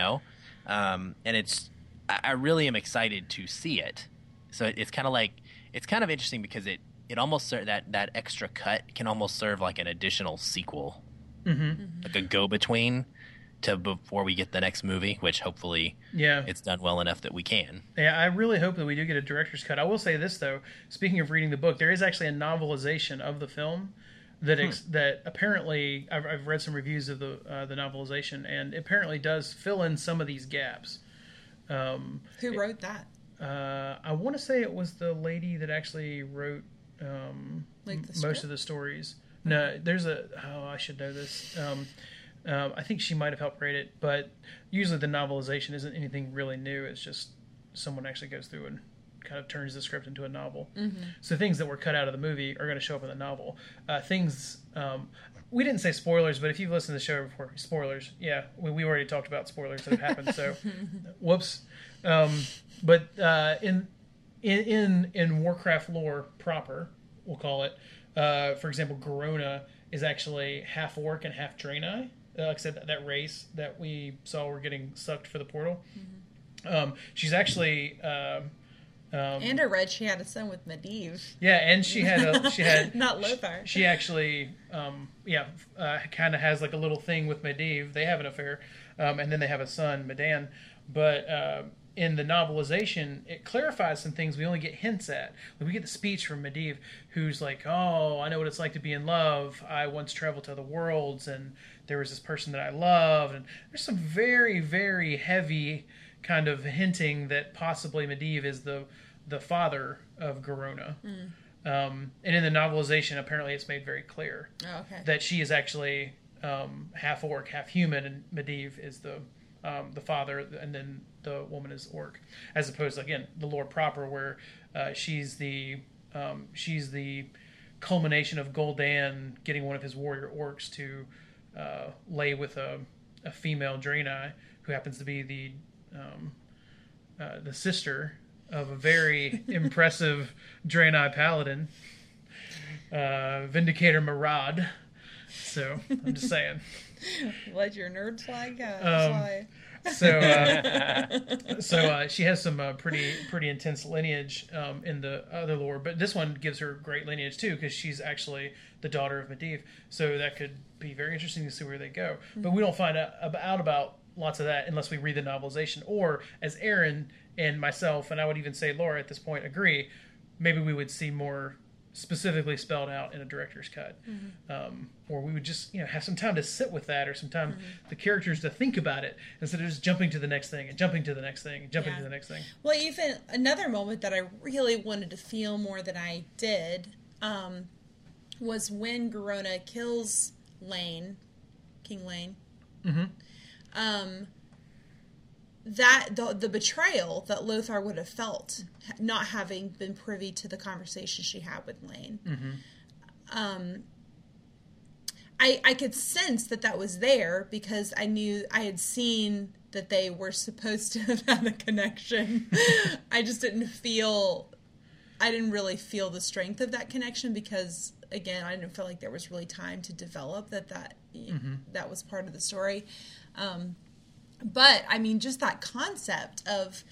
S4: And I really am excited to see it. So it's kind of interesting because it almost that extra cut can almost serve like an additional sequel, like a go-between to before we get the next movie, which hopefully it's done well enough that we can. Yeah,
S2: I really hope that we do get a director's cut. I will say this, though. Speaking of reading the book, there is actually a novelization of the film that apparently I've read some reviews of the novelization, and it apparently does fill in some of these gaps.
S3: Who wrote that?
S2: I want to say it was the lady that actually wrote most of the stories. No, there's I should know this. I think she might have helped write it, but usually the novelization isn't anything really new. It's just someone actually goes through and kind of turns the script into a novel. So things that were cut out of the movie are going to show up in the novel. We didn't say spoilers, but if you've listened to the show before, spoilers. Yeah, we already talked about spoilers that have happened. So, whoops. But in Warcraft lore proper, we'll call it. For example, Garona is actually half orc and half Draenei. Like I said, that race that we saw were getting sucked for the portal. She's actually
S3: and I read she had a son with Medivh.
S2: Yeah, and she had
S3: not Lothar.
S2: She actually kind of has like a little thing with Medivh. They have an affair, and then they have a son, Medan. But in the novelization, it clarifies some things we only get hints at. Like we get the speech from Medivh, who's like, "Oh, I know what it's like to be in love. I once traveled to other worlds, and there was this person that I loved." And there's some very, very heavy kind of hinting that possibly Medivh is the father of Garona. And in the novelization, apparently it's made very clear that she is actually half orc, half human, and Medivh is the father, and then the woman is orc, as opposed to, again, the lore proper, where she's the culmination of Gul'dan getting one of his warrior orcs to lay with a female Draenei who happens to be the sister of a very impressive Draenei paladin, Vindicator Marad. So I'm just saying.
S3: Let your nerd flag fly.
S2: So she has some pretty intense lineage in the other lore, but this one gives her great lineage too, because she's actually the daughter of Medivh. So that could be very interesting to see where they go. But we don't find out about lots of that unless we read the novelization, or as Aaron and myself, and I would even say Laura at this point, agree, maybe we would see more specifically spelled out in a director's cut, or we would just have some time to sit with that, or some time the characters to think about it instead of just jumping to the next thing and jumping to the next thing and jumping to the next thing.
S3: Well, even another moment that I really wanted to feel more than I did was when Garona kills King Lane. That the betrayal that Lothar would have felt, not having been privy to the conversation she had with Lane. I could sense that was there because I knew I had seen that they were supposed to have had a connection. I didn't really feel the strength of that connection because, again, I didn't feel like there was really time to develop that was part of the story. But I mean, just that concept of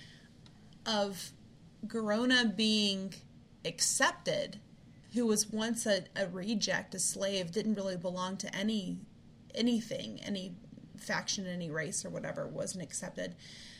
S3: Garona being accepted, who was once a reject, a slave, didn't really belong to anything, any faction, any race or whatever, wasn't accepted,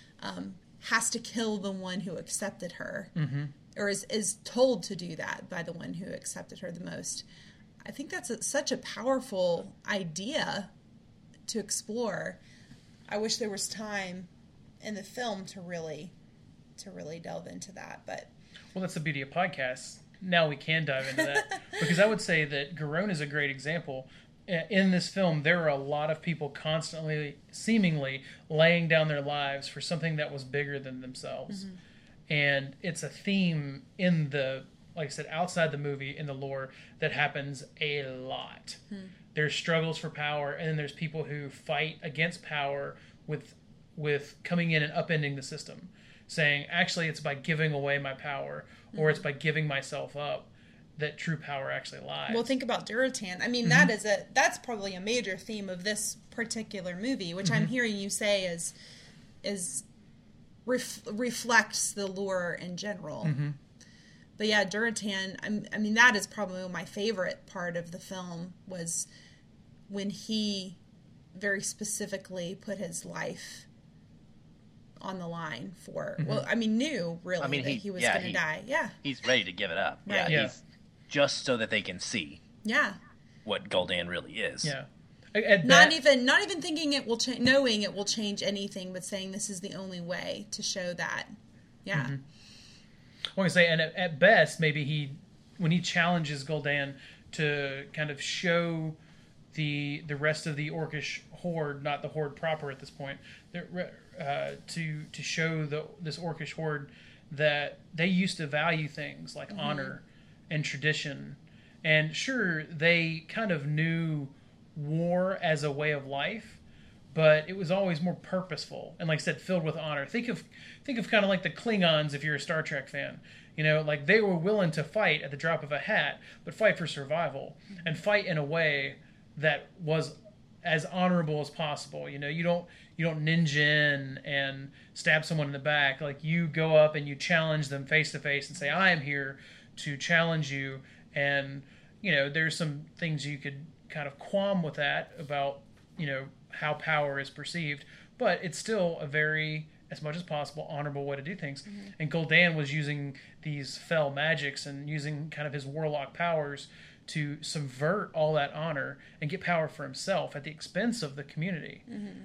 S3: has to kill the one who accepted her, or is told to do that by the one who accepted her the most. I think that's such a powerful idea to explore. I wish there was time in the film to really delve into that, but
S2: that's the beauty of podcasts. Now we can dive into that because I would say that Garona is a great example. In this film, there are a lot of people constantly, seemingly, laying down their lives for something that was bigger than themselves, and it's a theme in the, like I said, outside the movie, in the lore, that happens a lot. There's struggles for power, and then there's people who fight against power with coming in and upending the system, saying, actually, it's by giving away my power, or it's by giving myself up that true power actually lies.
S3: Well, think about Durotan. I mean, that's probably a major theme of this particular movie, which I'm hearing you say is reflects the lore in general. But yeah, Durotan, I mean, that is probably my favorite part of the film, was when he very specifically put his life on the line for, well, I mean, knew really that he was going to die. Yeah.
S4: He's ready to give it up.
S3: Right.
S4: Yeah. He's just so that they can see what Gul'dan really is.
S2: Yeah.
S3: Not even thinking it will change, knowing it will change anything, but saying this is the only way to show that. Yeah.
S2: I want to say, and at best, maybe when he challenges Gul'dan to kind of show the rest of the Orcish horde, not the horde proper at this point, to show this Orcish horde that they used to value things like honor and tradition, and sure, they kind of knew war as a way of life, but it was always more purposeful and, like I said, filled with honor. Think of kind of like the Klingons if you're a Star Trek fan. Like they were willing to fight at the drop of a hat, but fight for survival and fight in a way that was as honorable as possible. You don't ninja in and stab someone in the back. Like, you go up and you challenge them face to face and say, I am here to challenge you. And, there's some things you could kind of qualm with that about, how power is perceived, but it's still a very, as much as possible, honorable way to do things. And Gul'dan was using these fell magics and using kind of his warlock powers to subvert all that honor and get power for himself at the expense of the community.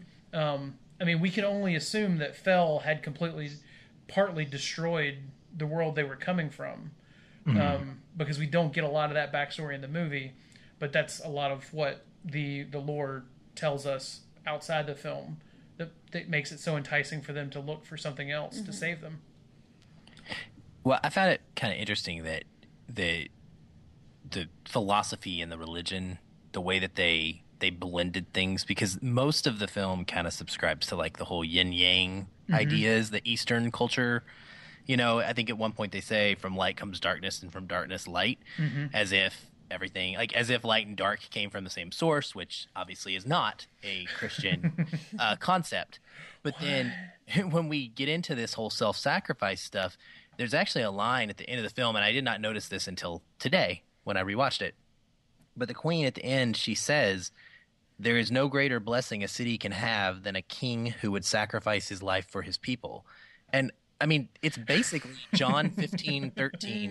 S2: I mean, we can only assume that Fel had partly destroyed the world they were coming from, because we don't get a lot of that backstory in the movie, but that's a lot of what the lore tells us outside the film that makes it so enticing for them to look for something else to save them.
S4: Well, I found it kind of interesting that the philosophy and the religion, the way that they blended things, because most of the film kind of subscribes to like the whole yin-yang ideas, the Eastern culture. I think at one point they say from light comes darkness and from darkness light, as if everything, like as if light and dark came from the same source, which obviously is not a Christian concept. But then when we get into this whole self-sacrifice stuff, there's actually a line at the end of the film, and I did not notice this until today when I rewatched it. But the queen at the end, she says, there is no greater blessing a city can have than a king who would sacrifice his life for his people. And I mean, it's basically John 15:13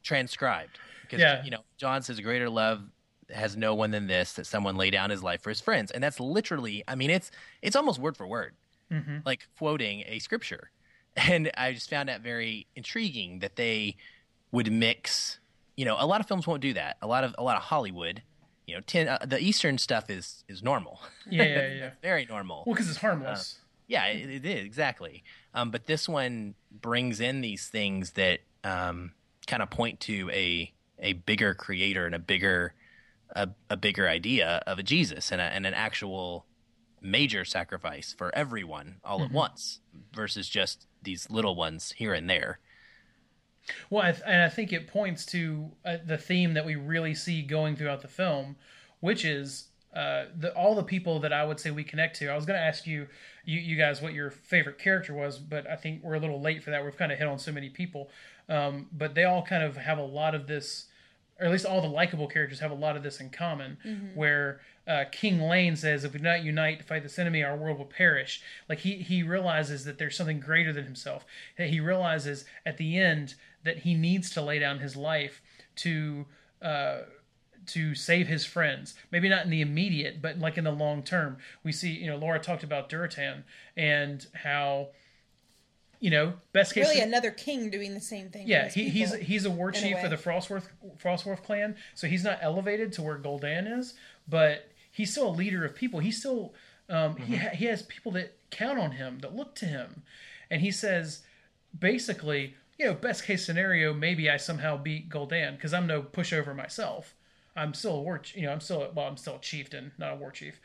S4: transcribed. Because,
S2: Yeah.
S4: John says, greater love has no one than this, that someone lay down his life for his friends. And that's literally, I mean, it's almost word for word, like quoting a scripture. And I just found that very intriguing that they would mix, a lot of films won't do that. A lot of Hollywood, the Eastern stuff is normal.
S2: Yeah.
S4: Very normal.
S2: Well, because it's harmless.
S4: Yeah, it is, exactly. But this one brings in these things that kind of point to a bigger creator and a bigger idea of a Jesus and an actual major sacrifice for everyone all at once versus just these little ones here and there.
S2: Well, I think it points to the theme that we really see going throughout the film, which is all the people that I would say we connect to. I was going to ask you guys what your favorite character was, but I think we're a little late for that. We've kind of hit on so many people. But they all kind of have a lot of this, or at least all the likable characters have a lot of this in common, where King Lane says, if we do not unite to fight this enemy, our world will perish. Like he realizes that there's something greater than himself. That he realizes at the end that he needs to lay down his life to save his friends. Maybe not in the immediate, but like in the long term. We see, Laura talked about Durotan and how, best case...
S3: Really another king doing the same thing.
S2: Yeah, he's a war chief for the Frostworth clan, so he's not elevated to where Gul'dan is, but he's still a leader of people. He's still... he has people that count on him, that look to him. And he says, basically, best case scenario, maybe I somehow beat Gul'dan, because I'm no pushover myself. I'm still a war... I'm still a chieftain, not a war chief.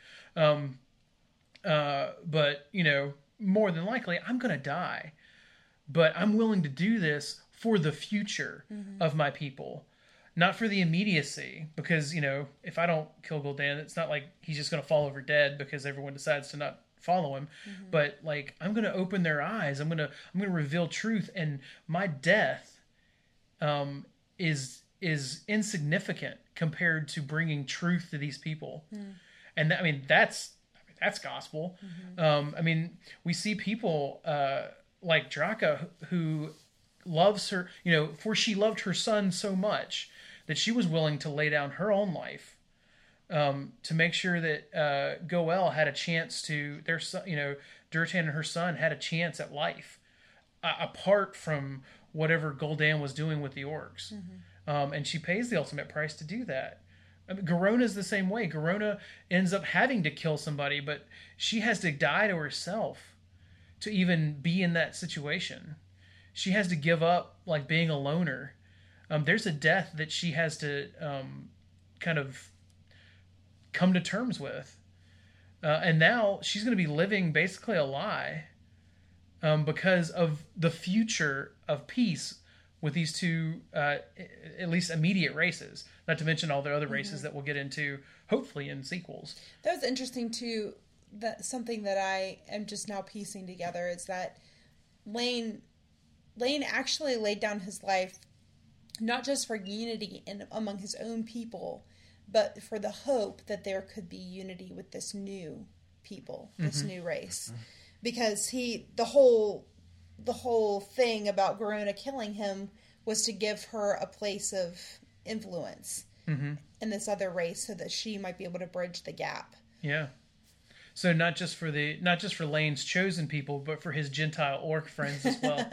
S2: But, more than likely, I'm going to die. But I'm willing to do this for the future of my people, not for the immediacy. Because, if I don't kill Gul'dan, it's not like he's just going to fall over dead because everyone decides to not follow him. But like, I'm going to open their eyes. I'm going to reveal truth, and my death is insignificant compared to bringing truth to these people. And that's gospel. We see people like Draka who loves her, for she loved her son so much that she was willing to lay down her own life to make sure that Goel had a chance to, their son, Durotan and her son had a chance at life apart from whatever Gul'dan was doing with the orcs. And she pays the ultimate price to do that. Garona's the same way. Garona ends up having to kill somebody, but she has to die to herself to even be in that situation. She has to give up like being a loner. There's a death that she has to kind of come to terms with. And now she's going to be living basically a lie because of the future of peace with these two, at least immediate races, not to mention all the other races that we'll get into, hopefully in sequels.
S3: That was interesting too. That something that I am just now piecing together is that Lane actually laid down his life not just for unity among his own people, but for the hope that there could be unity with this new people, this new race, because the whole thing about Garona killing him was to give her a place of influence in this other race so that she might be able to bridge the gap.
S2: Yeah. So not just for Lane's chosen people, but for his Gentile orc friends as well.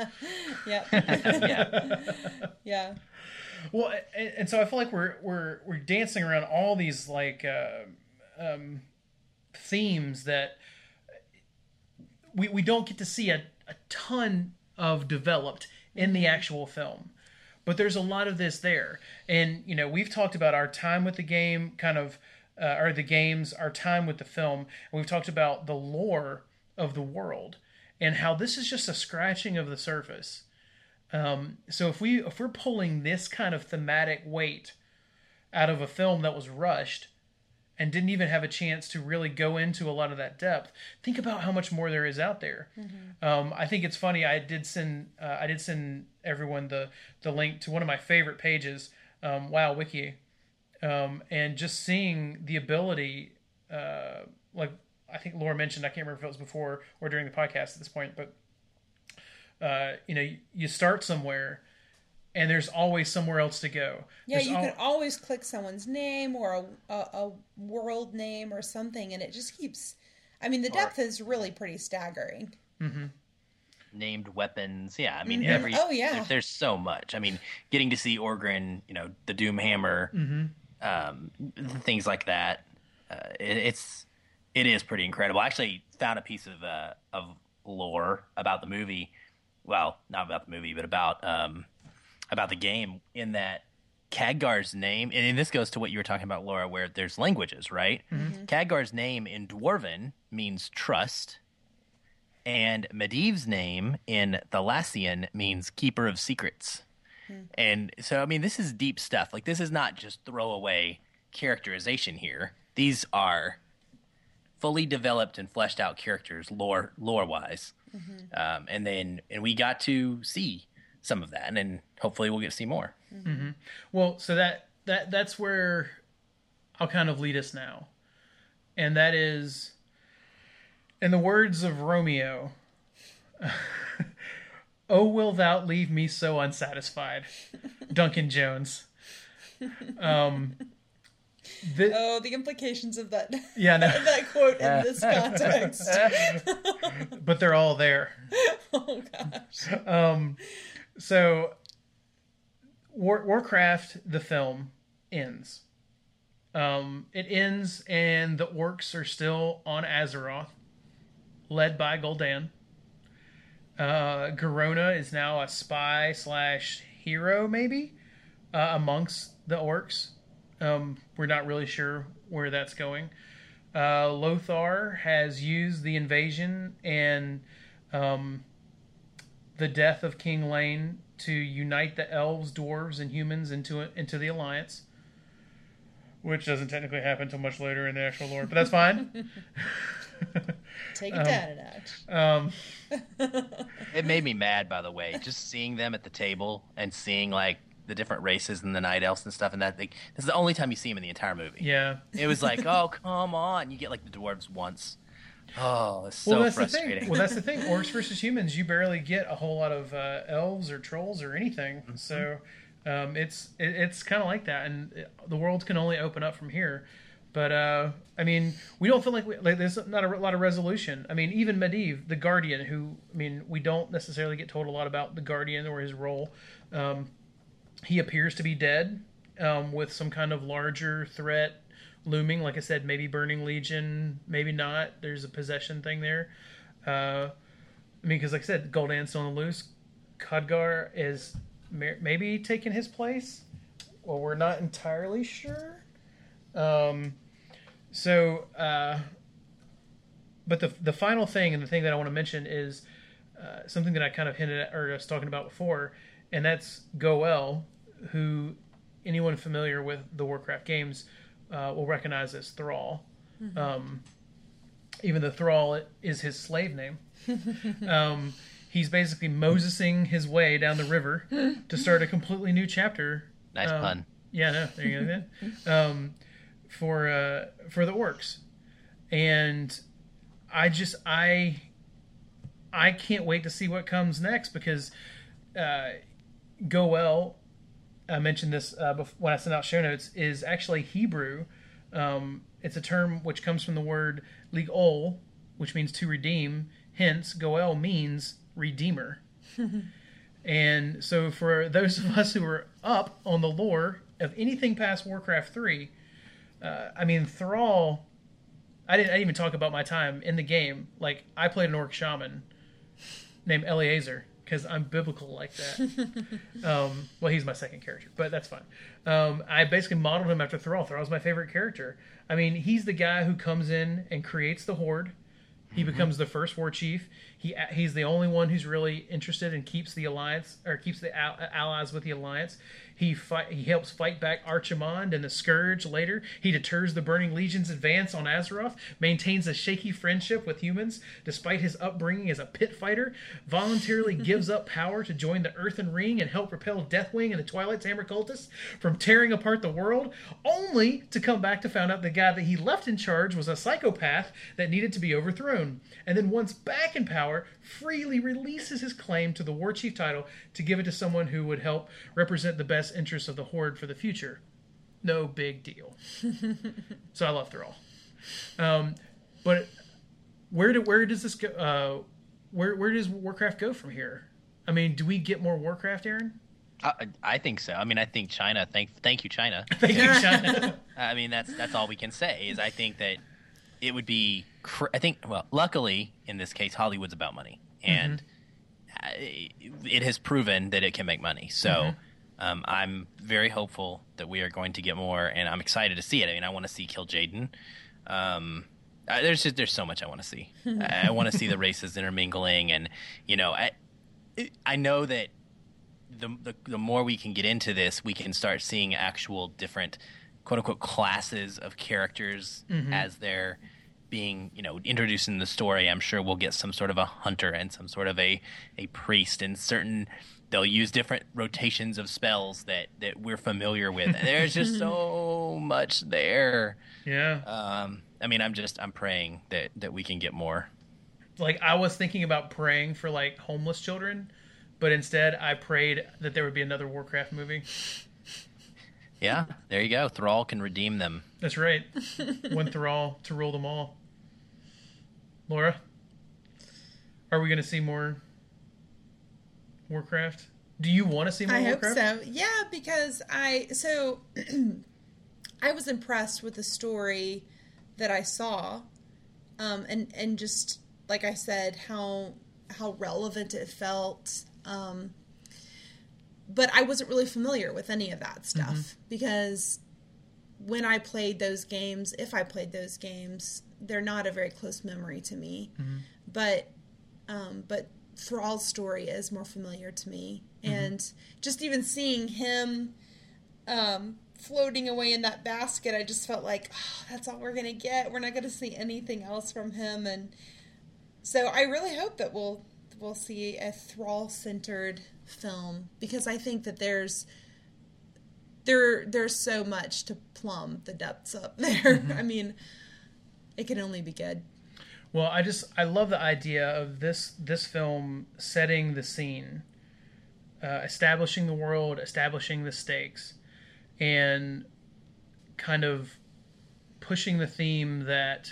S3: Yeah.
S2: Well, and so I feel like we're dancing around all these like themes that we don't get to see a ton of developed in the actual film. But there's a lot of this there. And, we've talked about our time with the game, or the games, our time with the film. And we've talked about the lore of the world and how this is just a scratching of the surface. So if we're pulling this kind of thematic weight out of a film that was rushed and didn't even have a chance to really go into a lot of that depth, think about how much more there is out there. I think it's funny. I did send everyone the link to one of my favorite pages, WoW Wiki, and just seeing the ability, like I think Laura mentioned, I can't remember if it was before or during the podcast at this point, but you start somewhere and there's always somewhere else to go.
S3: Yeah,
S2: There's
S3: you can always click someone's name or a world name or something, and it just keeps... I mean, the depth is really pretty staggering.
S2: Mm-hmm.
S4: Named weapons. Yeah, I mean, there's so much. I mean, getting to see Orgrin, the Doom Hammer, things like that. It is pretty incredible. I actually found a piece of lore about the movie. Well, not about the movie, but about the game, in that Khadgar's name, and this goes to what you were talking about, Laura, where there's languages, right? Mm-hmm. Khadgar's name in Dwarven means trust, and Medivh's name in Thalassian means keeper of secrets. Mm-hmm. And so, I mean, this is deep stuff. Like, this is not just throwaway characterization here. These are fully developed and fleshed out characters, lore-wise. Mm-hmm. And we got to see some of that, and then hopefully we'll get to see more.
S2: Mm-hmm. Well, so that's where I'll kind of lead us now. And that is, in the words of Romeo, "Oh, will thou leave me so unsatisfied?" Duncan Jones.
S3: The implications of that.
S2: Yeah, no.
S3: That quote in this context.
S2: But they're all there.
S3: Oh gosh.
S2: So Warcraft, the film, ends. It ends, and the orcs are still on Azeroth, led by Gul'dan. Garona is now a spy/hero, maybe, amongst the orcs. We're not really sure where that's going. Lothar has used the invasion and the death of King Lane to unite the elves, dwarves, and humans into the Alliance, which doesn't technically happen until much later in the actual lore, but that's fine.
S3: Take it down a notch.
S4: It made me mad, by the way, just seeing them at the table and seeing, like, the different races and the night elves and stuff, and that, like, this is the only time you see them in the entire movie.
S2: Yeah.
S4: It was like, oh, come on. You get, like, the dwarves once. Oh, it's so frustrating.
S2: That's the thing. Orcs versus humans, you barely get a whole lot of elves or trolls or anything. Mm-hmm. So it's kind of like that, and the world can only open up from here. But I mean, we don't feel like there's not a lot of resolution. I mean, even Medivh, the Guardian, who, I mean, we don't necessarily get told a lot about the Guardian or his role. He appears to be dead, with some kind of larger threat looming. Like I said, maybe Burning Legion, maybe not. There's a possession thing there. I mean, because like I said, Gul'dan's still on the loose. Khadgar is maybe taking his place. Well, we're not entirely sure. But the final thing, and the thing that I want to mention, is something that I kind of hinted at, or I was talking about before, and that's Go'el, who anyone familiar with the Warcraft games will recognize as Thrall. Mm-hmm. Even though Thrall is his slave name. He's basically Mosesing his way down the river to start a completely new chapter.
S4: Nice pun.
S2: Yeah, no, there you go. Then. For the orcs, and I can't wait to see what comes next, because Go'el, I mentioned this when I sent out show notes, is actually Hebrew. It's a term which comes from the word lig'ol, which means to redeem. Hence, Go'el means redeemer. And so for those of us who are up on the lore of anything past Warcraft 3, I mean, Thrall, I didn't even talk about my time in the game. Like, I played an orc shaman named Eleazar, because I'm biblical like that. Well, he's my second character, but that's fine. I basically modeled him after Thrall. Thrall's my favorite character. I mean, he's the guy who comes in and creates the Horde. He becomes the first war chief. He's the only one who's really interested and keeps the alliance, or keeps the allies with the alliance. He helps fight back Archimonde and the Scourge later. He deters the Burning Legion's advance on Azeroth, maintains a shaky friendship with humans despite his upbringing as a pit fighter, voluntarily gives up power to join the Earthen Ring and help repel Deathwing and the Twilight Hammer cultists from tearing apart the world, only to come back to find out the guy that he left in charge was a psychopath that needed to be overthrown. throne, and then once back in power, freely releases his claim to the war chief title to give it to someone who would help represent the best interests of the Horde for the future. No big deal. So I love Thrall. But where does this go? Where does Warcraft go from here? I mean, do we get more Warcraft, Aaron?
S4: I think so. I mean, I think China. Thank you, China.
S2: Thank you, China.
S4: I mean, that's all we can say. Is I think that it would be. Luckily in this case, Hollywood's about money, and it has proven that it can make money. So I'm very hopeful that we are going to get more, and I'm excited to see it. I mean, I want to see Kill Jaden. There's so much I want to see. I want to see the races intermingling, and I know that the more we can get into this, we can start seeing actual different quote unquote classes of characters as they're being introduced in the story. I'm sure we'll get some sort of a hunter and some sort of a priest, and they'll use different rotations of spells that we're familiar with. There's just so much there.
S2: Yeah.
S4: I mean, I'm praying that we can get more.
S2: Like, I was thinking about praying for like homeless children, but instead I prayed that there would be another Warcraft movie.
S4: Yeah, there you go. Thrall can redeem them.
S2: That's right. One Thrall to rule them all. Laura, are we going to see more Warcraft? Do you want to see more Warcraft?
S3: I hope so. Yeah, because I was impressed with the story that I saw, and just like I said, how relevant it felt. But I wasn't really familiar with any of that stuff because when I played those games, if I played those games, they're not a very close memory to me. But Thrall's story is more familiar to me, and just even seeing him floating away in that basket, I just felt like, that's all we're gonna get. We're not gonna see anything else from him, and so I really hope that we'll see a Thrall-centered film, because I think that there's so much to plumb the depths up there. I mean, it can only be good.
S2: Well, I love the idea of this film setting the scene, establishing the world, establishing the stakes, and kind of pushing the theme that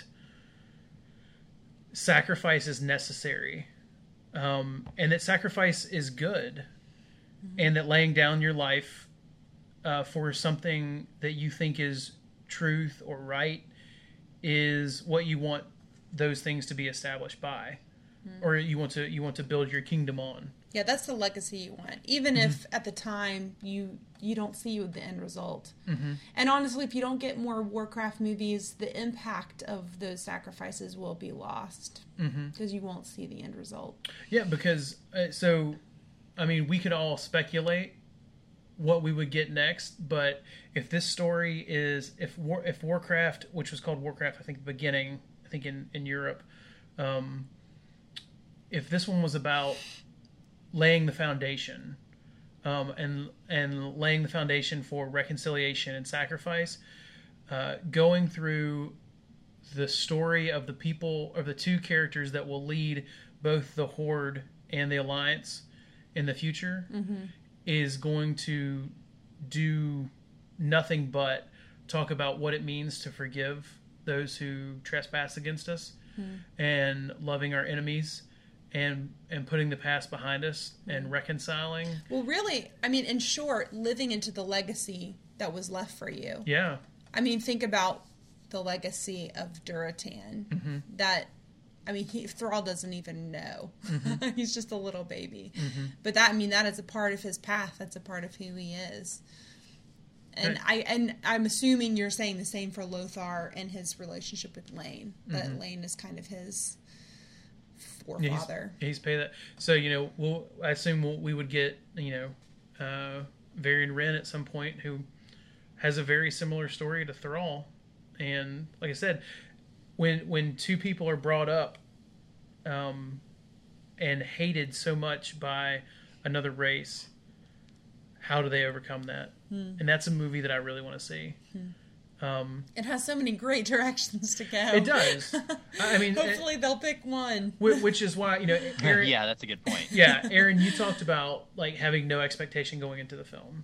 S2: sacrifice is necessary, and that sacrifice is good, and that laying down your life for something that you think is truth or right is what you want those things to be established by, or you want to build your kingdom on.
S3: Yeah, that's the legacy you want, even if at the time you don't see the end result. And honestly, if you don't get more Warcraft movies, the impact of those sacrifices will be lost because you won't see the end result. Yeah,
S2: because I mean, we could all speculate what we would get next, but if this story is if Warcraft, which was called Warcraft, I think beginning, I think in Europe, if this one was about laying the foundation, and laying the foundation for reconciliation and sacrifice, going through the story of the people, of the two characters that will lead both the Horde and the Alliance in the future, is going to do nothing but talk about what it means to forgive those who trespass against us, and loving our enemies, and putting the past behind us, and reconciling.
S3: Well, really, I mean, in short, living into the legacy that was left for you.
S2: Yeah.
S3: I mean, think about the legacy of Durotan. That, I mean, Thrall doesn't even know. He's just a little baby. But that is a part of his path. That's a part of who he is. And I'm assuming you're saying the same for Lothar and his relationship with Lane. That Lane is kind of his forefather.
S2: Yeah, he's paid that. So, I assume we would get, Varian Wrynn at some point, who has a very similar story to Thrall. And like I said, when two people are brought up and hated so much by another race, how do they overcome that? And that's a movie that I really want to see.
S3: It has so many great directions to go.
S2: It does. I mean,
S3: hopefully they'll pick one.
S2: Which is why, Aaron,
S4: yeah, that's a good point.
S2: Yeah, Aaron, you talked about like having no expectation going into the film,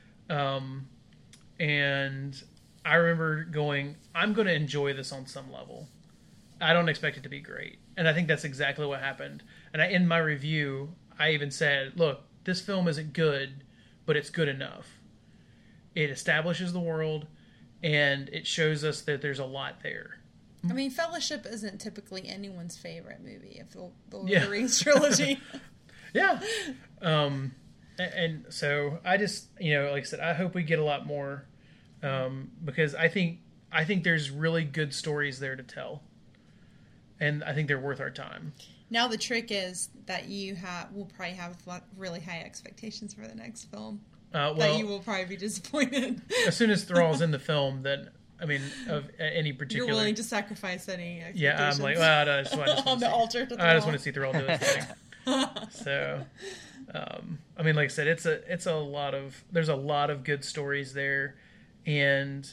S2: and I remember going, I'm going to enjoy this on some level. I don't expect it to be great, and I think that's exactly what happened. And in my review, I even said, "Look, this film isn't good, but it's good enough. It establishes the world." And it shows us that there's a lot there.
S3: I mean, Fellowship isn't typically anyone's favorite movie of the Lord of the Rings trilogy.
S2: Yeah. And so I just, like I said, I hope we get a lot more because I think there's really good stories there to tell. And I think they're worth our time.
S3: Now the trick is that will probably have really high expectations for the next film. That you will probably be disappointed.
S2: As soon as Thrall's in the film, then of any particular,
S3: you're willing to sacrifice any expectations.
S2: Yeah, I'm like, well, I just want
S3: on the altar.
S2: I just want to see Thrall do his thing. So, like I said, there's a lot of good stories there, and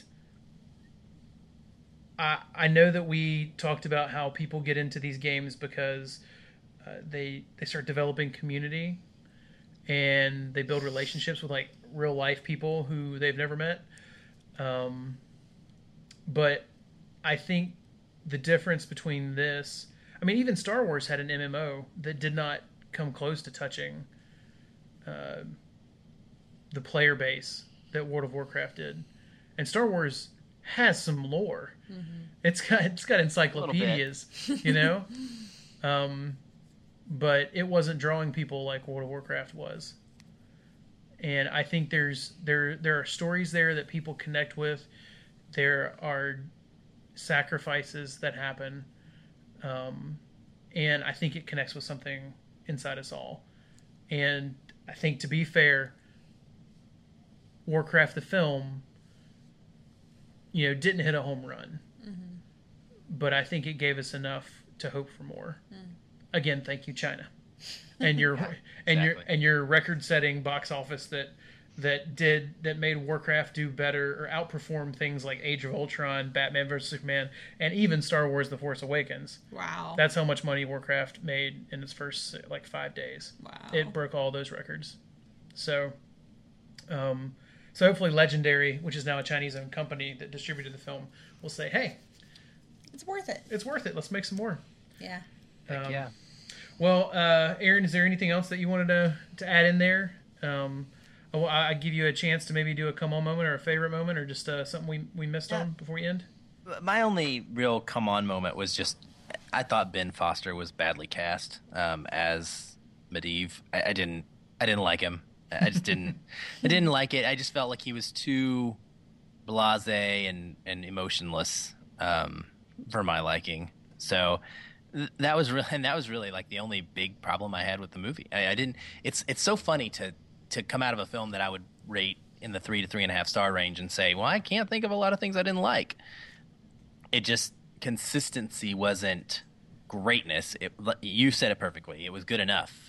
S2: I know that we talked about how people get into these games because they start developing community. And they build relationships with like real life people who they've never met. But I think the difference between this, even Star Wars had an MMO that did not come close to touching the player base that World of Warcraft did. And Star Wars has some lore. Mm-hmm. It's got encyclopedias, but it wasn't drawing people like World of Warcraft was. And I think there are stories there that people connect with. There are sacrifices that happen. And I think it connects with something inside us all. And I think, to be fair, Warcraft the film, didn't hit a home run. Mm-hmm. But I think it gave us enough to hope for more. Mm. Again, thank you, China, and your record-setting box office that made Warcraft do better or outperform things like Age of Ultron, Batman vs Superman, and even Star Wars: The Force Awakens.
S3: Wow,
S2: that's how much money Warcraft made in its first 5 days.
S3: Wow,
S2: it broke all those records. So, hopefully, Legendary, which is now a Chinese-owned company that distributed the film, will say, "Hey,
S3: it's worth it.
S2: It's worth it. Let's make some more."
S3: Yeah.
S4: Yeah.
S2: Well, Aaron, is there anything else that you wanted to add in there? I give you a chance to maybe do a come on moment or a favorite moment or just something we missed on before we end.
S4: My only real come on moment was just I thought Ben Foster was badly cast as Medivh. I didn't like him. I just didn't. I didn't like it. I just felt like he was too blasé and emotionless for my liking. So. That was really like the only big problem I had with the movie. I didn't. It's so funny to come out of a film that I would rate in the 3 to 3.5 star range and say, well, I can't think of a lot of things I didn't like. It just consistency wasn't greatness. You said it perfectly. It was good enough.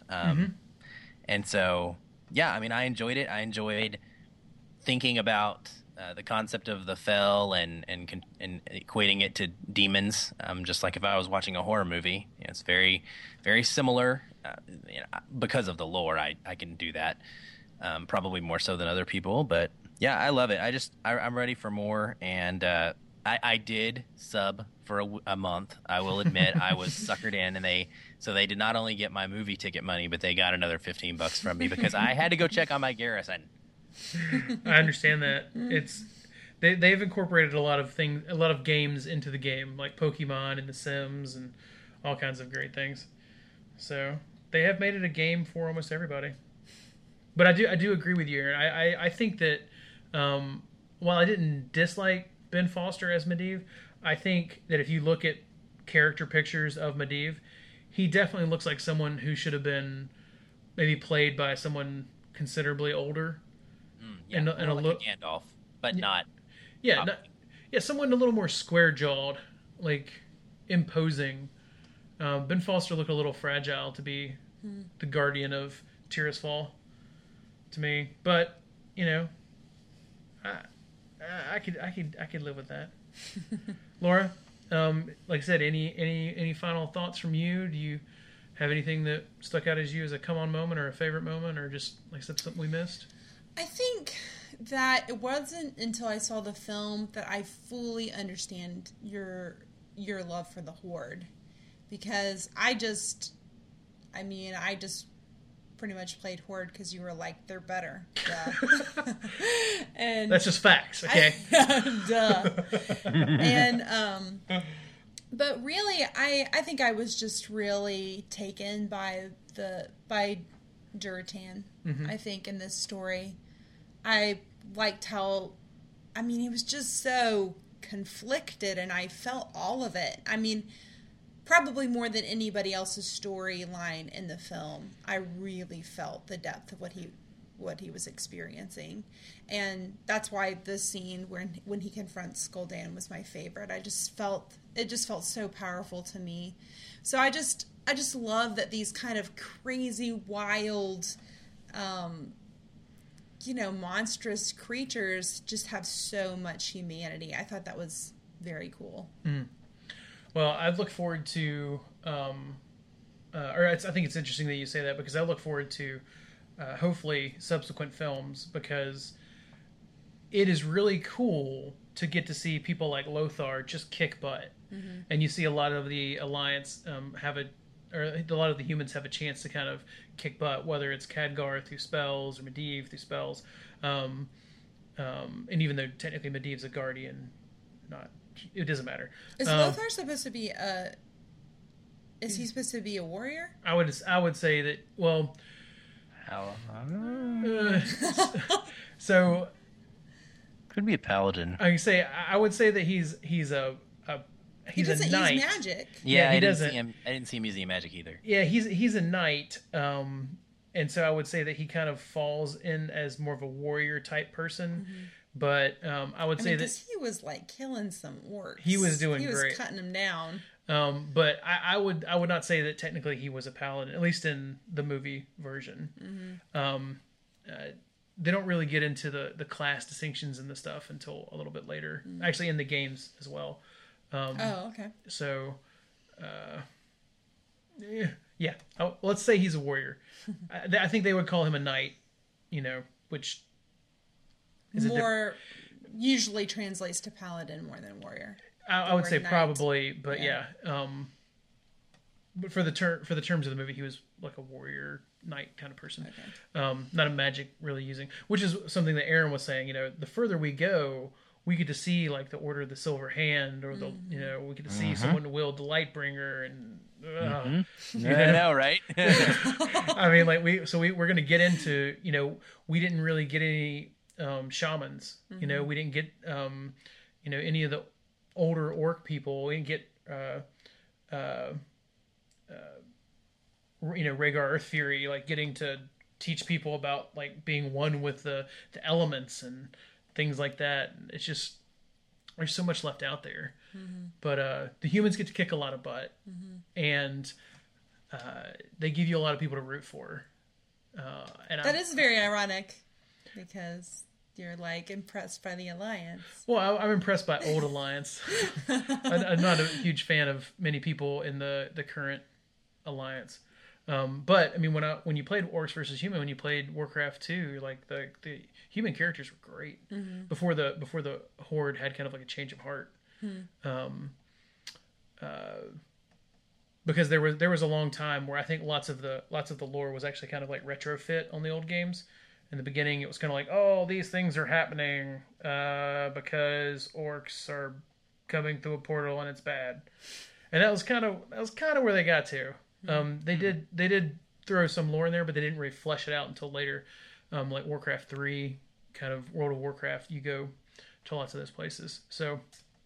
S4: And so yeah, I enjoyed it. I enjoyed thinking about the concept of the Fel and equating it to demons, just like if I was watching a horror movie. It's very, very similar. Because of the lore, I can do that, probably more so than other people. But yeah, I love it. I'm ready for more. And I did sub for a month. I will admit I was suckered in, and they did not only get my movie ticket money, but they got another $15 from me because I had to go check on my Garrison.
S2: I understand that. They've incorporated a lot of games into the game, like Pokemon and The Sims and all kinds of great things. So they have made it a game for almost everybody. But I do agree with you, Aaron. I think that while I didn't dislike Ben Foster as Medivh, I think that if you look at character pictures of Medivh, he definitely looks like someone who should have been maybe played by someone considerably older.
S4: Yeah, and a look like Gandalf, but not.
S2: Yeah, someone a little more square-jawed, like imposing. Ben Foster looked a little fragile to be the guardian of Tirisfal to me, but I could live with that. Laura, like I said, any final thoughts from you? Do you have anything that stuck out as you as a come on moment or a favorite moment, or just like I said, something we missed?
S3: I think that it wasn't until I saw the film that I fully understand your love for the Horde, because I just pretty much played Horde because you were like, they're better. Duh. And
S2: that's just facts, okay?
S3: Duh. And but really, I think I was just really taken by Durotan.
S2: Mm-hmm.
S3: I think in this story, I liked how, he was just so conflicted, and I felt all of it. Probably more than anybody else's storyline in the film, I really felt the depth of what he was experiencing, and that's why this scene when he confronts Gul'dan was my favorite. It just felt so powerful to me. So I just love that these kind of crazy, wild, monstrous creatures just have so much humanity. I thought that was very cool.
S2: Mm. Well, I look forward to, I think it's interesting that you say that, because I look forward to hopefully subsequent films, because it is really cool to get to see people like Lothar just kick butt. Mm-hmm. And you see a lot of the Alliance a lot of the humans have a chance to kind of kick butt, whether it's Khadgar through spells or Medivh through spells. And even though technically Medivh's a guardian, it doesn't matter.
S3: Is Lothar supposed to be is he supposed to be a warrior?
S2: I would say that, well, so
S5: could be a paladin.
S2: I would say that he's a
S3: he doesn't
S2: knight.
S3: use magic.
S4: Yeah,
S2: he
S4: doesn't.
S2: doesn't.
S4: I didn't see him using magic either.
S2: Yeah, he's a knight, and so I would say that he kind of falls in as more of a warrior type person. Mm-hmm. But I would say that
S3: he was like killing some orcs.
S2: He was doing great.
S3: He was cutting them down.
S2: But I would not say that technically he was a paladin, at least in the movie version. Mm-hmm. They don't really get into the class distinctions and the stuff until a little bit later. Mm-hmm. Actually, in the games as well.
S3: Okay.
S2: So, yeah. Let's say he's a warrior. I think they would call him a knight, which is
S3: usually translates to paladin more than warrior.
S2: I would say
S3: knight.
S2: Probably, but yeah. But for the terms of the movie, he was like a warrior knight kind of person. Okay. Not a magic really using, which is something that Aaron was saying. The further we go, we get to see like the Order of the Silver Hand, or the we get to see someone wield the Lightbringer, and
S4: I know, right?
S2: We're gonna get into we didn't really get any shamans. Mm-hmm. We didn't get any of the older orc people. We didn't get Rhaegar Earthfury, like getting to teach people about like being one with the elements and things like that. It's just, there's so much left out there. Mm-hmm. But the humans get to kick a lot of butt, mm-hmm. and they give you a lot of people to root for. And
S3: that is very ironic, because you're like impressed by the Alliance.
S2: Well, I'm impressed by old Alliance. I'm not a huge fan of many people in the current Alliance. But when you played Orcs versus Human, when you played Warcraft 2, like the human characters were great. Mm-hmm. Before the Horde had kind of like a change of heart. Mm-hmm. Because there was a long time where I think lots of the lore was actually kind of like retrofit on the old games. In the beginning, it was kind of like, oh, these things are happening because orcs are coming through a portal and it's bad, and that was kind of where they got to. They did throw some lore in there, but they didn't really flesh it out until later. Like Warcraft 3, kind of World of Warcraft, you go to lots of those places. So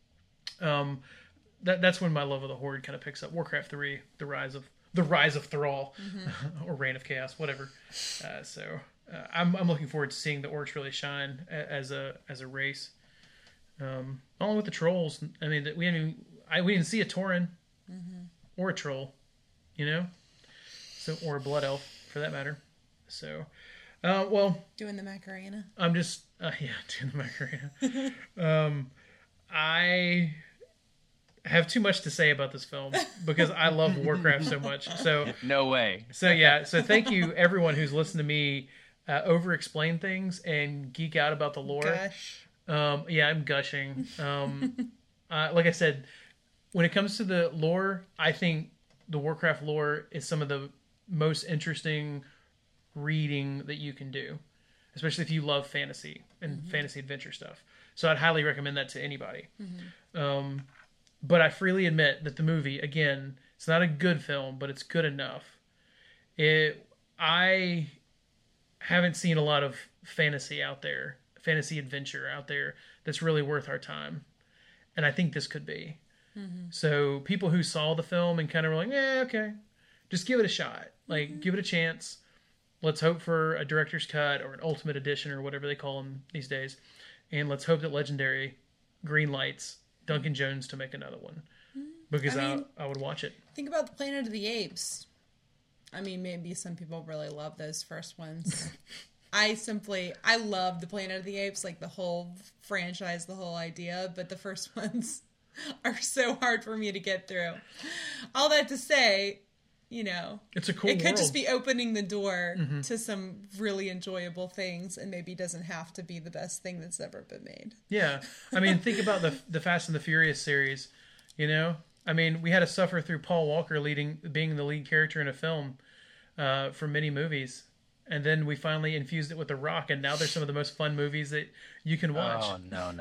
S2: that's when my love of the Horde kind of picks up. Warcraft 3, the rise of Thrall, mm-hmm. or Reign of Chaos, whatever. I'm looking forward to seeing the orcs really shine as a race. Along with the trolls. I mean, we didn't see a Tauren, mm-hmm. or a troll, so, or a blood elf for that matter. So, Well,
S3: Doing the Macarena.
S2: I'm just doing the Macarena. I have too much to say about this film because I love Warcraft so much. So
S4: No way.
S2: So thank you everyone who's listened to me over-explain things and geek out about the lore.
S3: Gosh.
S2: I'm gushing. Like I said, when it comes to the lore, I think the Warcraft lore is some of the most interesting reading that you can do, especially if you love fantasy and fantasy adventure stuff. So I'd highly recommend that to anybody. But I freely admit that the movie, again, it's not a good film, but it's good enough. I haven't seen a lot of fantasy adventure out there that's really worth our time. And I think this could be. So people who saw the film and kind of were like, okay, just give it a shot. Like, give it a chance. Let's hope for a director's cut or an ultimate edition or whatever they call them these days. And let's hope that Legendary green lights Duncan Jones to make another one. Because I would watch it.
S3: Think about the Planet of the Apes. I mean, maybe some people really love those first ones. I love the Planet of the Apes, like the whole franchise, the whole idea, but the first ones are so hard for me to get through. All that to say,
S2: it's a cool
S3: it could
S2: world.
S3: just be opening the door to some really enjoyable things, and maybe doesn't have to be the best thing that's ever been made.
S2: Yeah. I mean, think about the Fast and the Furious series, I mean, we had to suffer through Paul Walker being the lead character in a film for many movies. And then we finally infused it with The Rock, and now they're some of the most fun movies that you can watch.
S4: Oh, no.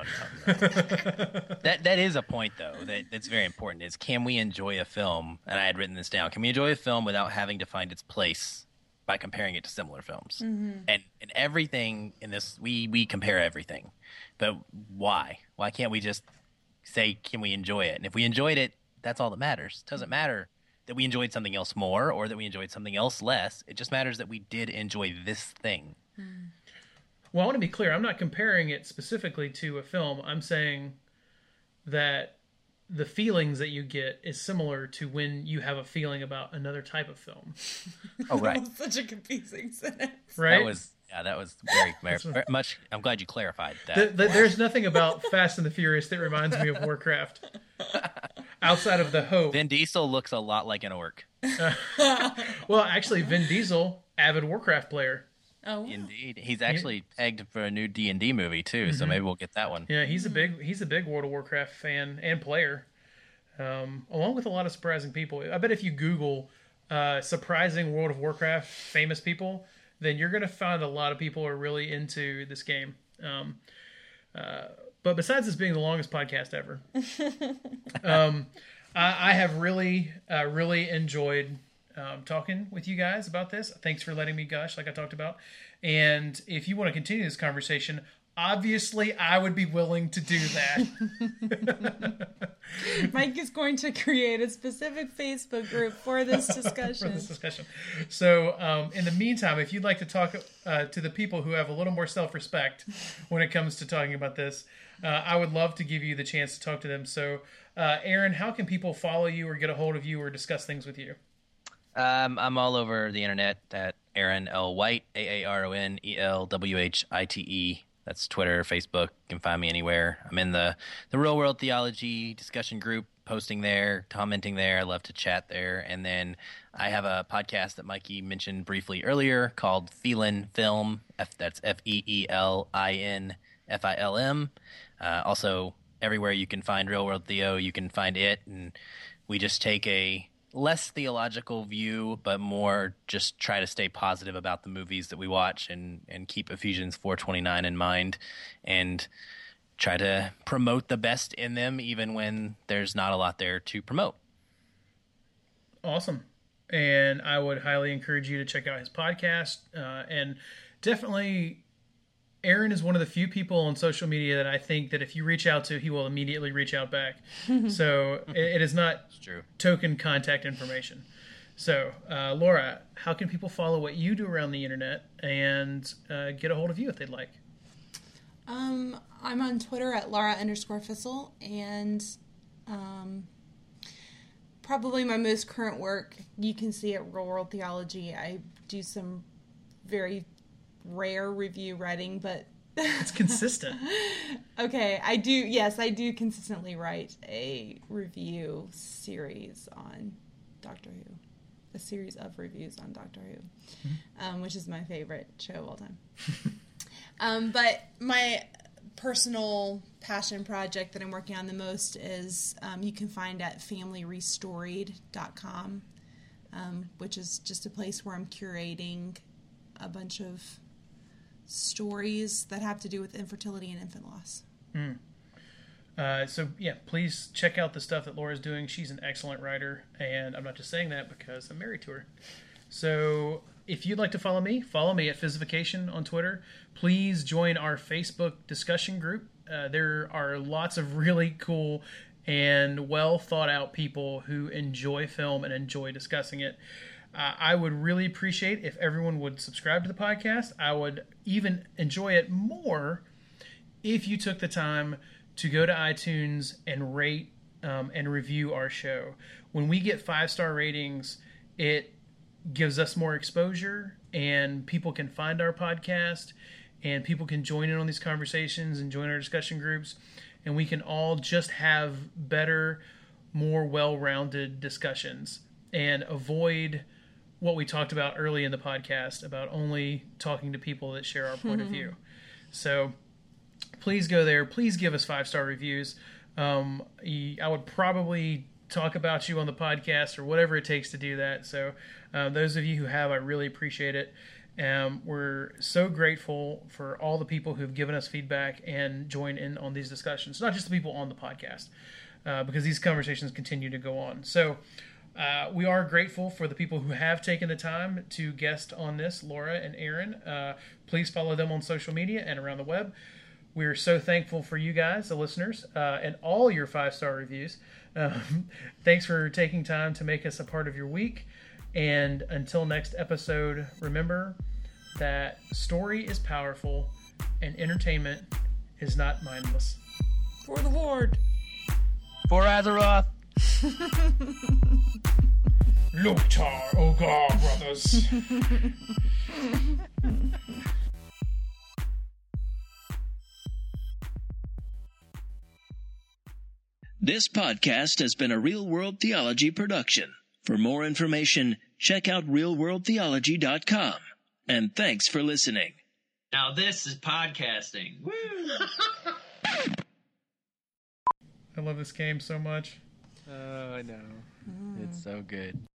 S4: That is a point, though, that's very important, is can we enjoy a film, and I had written this down, can we enjoy a film without having to find its place by comparing it to similar films? And everything in this, we compare everything. But why? Why can't we just say, can we enjoy it? And if we enjoyed it, that's all that matters. It doesn't matter that we enjoyed something else more or that we enjoyed something else less. It just matters that we did enjoy this thing.
S2: Well, I want to be clear. I'm not comparing it specifically to a film. I'm saying that the feelings that you get is similar to when you have a feeling about another type of film.
S4: Oh, right.
S3: Such a confusing sentence.
S2: Right?
S4: That was very much. I'm glad you clarified that.
S2: There's nothing about Fast and the Furious that reminds me of Warcraft. Outside of the hope.
S4: Vin Diesel looks a lot like an orc.
S2: Well, actually, Vin Diesel, avid Warcraft player.
S3: Oh, wow.
S4: Indeed, he's actually pegged for a new D&D movie too. So maybe we'll get that one.
S2: Yeah, he's a big World of Warcraft fan and player, along with a lot of surprising people. I bet if you Google surprising World of Warcraft famous people, then you're going to find a lot of people are really into this game. But besides this being the longest podcast ever, I have really enjoyed talking with you guys about this. Thanks for letting me gush, like I talked about. And if you want to continue this conversation, obviously I would be willing to do that.
S3: Mike is going to create a specific Facebook group for this discussion.
S2: So in the meantime, if you'd like to talk to the people who have a little more self-respect when it comes to talking about this, I would love to give you the chance to talk to them. So Aaron, how can people follow you or get a hold of you or discuss things with you?
S4: I'm all over the internet at Aaron L. White, AARONELWHITE. That's Twitter, Facebook. You can find me anywhere. I'm in the Real World Theology discussion group, posting there, commenting there. I love to chat there. And then I have a podcast that Mikey mentioned briefly earlier called Feelin Film. That's FEELIN FILM. Also, everywhere you can find Real World Theo, you can find it. And we just take a less theological view, but more just try to stay positive about the movies that we watch and keep Ephesians 4:29 in mind and try to promote the best in them even when there's not a lot there to promote.
S2: Awesome. And I would highly encourage you to check out his podcast. And definitely Aaron is one of the few people on social media that I think that if you reach out to, he will immediately reach out back. So it is not token contact information. So, Laura, how can people follow what you do around the internet and get a hold of you if they'd like?
S3: I'm on Twitter at Laura_Fissel, and probably my most current work you can see at Real World Theology. I do some very rare review writing, but
S2: it's consistent.
S3: Okay, I do consistently write a review series on Doctor Who. A series of reviews on Doctor Who, which is my favorite show of all time. But my personal passion project that I'm working on the most is you can find at familyrestoried.com, which is just a place where I'm curating a bunch of stories that have to do with infertility and infant loss.
S2: So please check out the stuff that Laura's doing. She's an excellent writer, and I'm not just saying that because I'm married to her. So if you'd like to follow me at Physification on Twitter. Please join our Facebook discussion group. There are lots of really cool and well thought out people who enjoy film and enjoy discussing it. I would really appreciate if everyone would subscribe to the podcast. I would even enjoy it more if you took the time to go to iTunes and rate and review our show. When we get 5-star ratings, it gives us more exposure, and people can find our podcast, and people can join in on these conversations and join our discussion groups, and we can all just have better, more well-rounded discussions and avoid what we talked about early in the podcast about only talking to people that share our point of view. So please go there. Please give us 5-star reviews. I would probably talk about you on the podcast or whatever it takes to do that. So those of you who have, I really appreciate it. We're so grateful for all the people who've given us feedback and joined in on these discussions. Not just the people on the podcast, because these conversations continue to go on. So we are grateful for the people who have taken the time to guest on this, Laura and Aaron. Please follow them on social media and around the web. We're so thankful for you guys, the listeners, and all your 5-star reviews. Thanks for taking time to make us a part of your week. And until next episode, remember that story is powerful and entertainment is not mindless.
S3: For the Horde.
S4: For Azeroth.
S2: Loktar, Ogar brothers.
S1: This podcast has been a Real World Theology production. For more information, check out realworldtheology.com. And thanks for listening.
S6: Now this is podcasting. Woo!
S2: I love this game so much.
S4: Oh, I know. It's so good.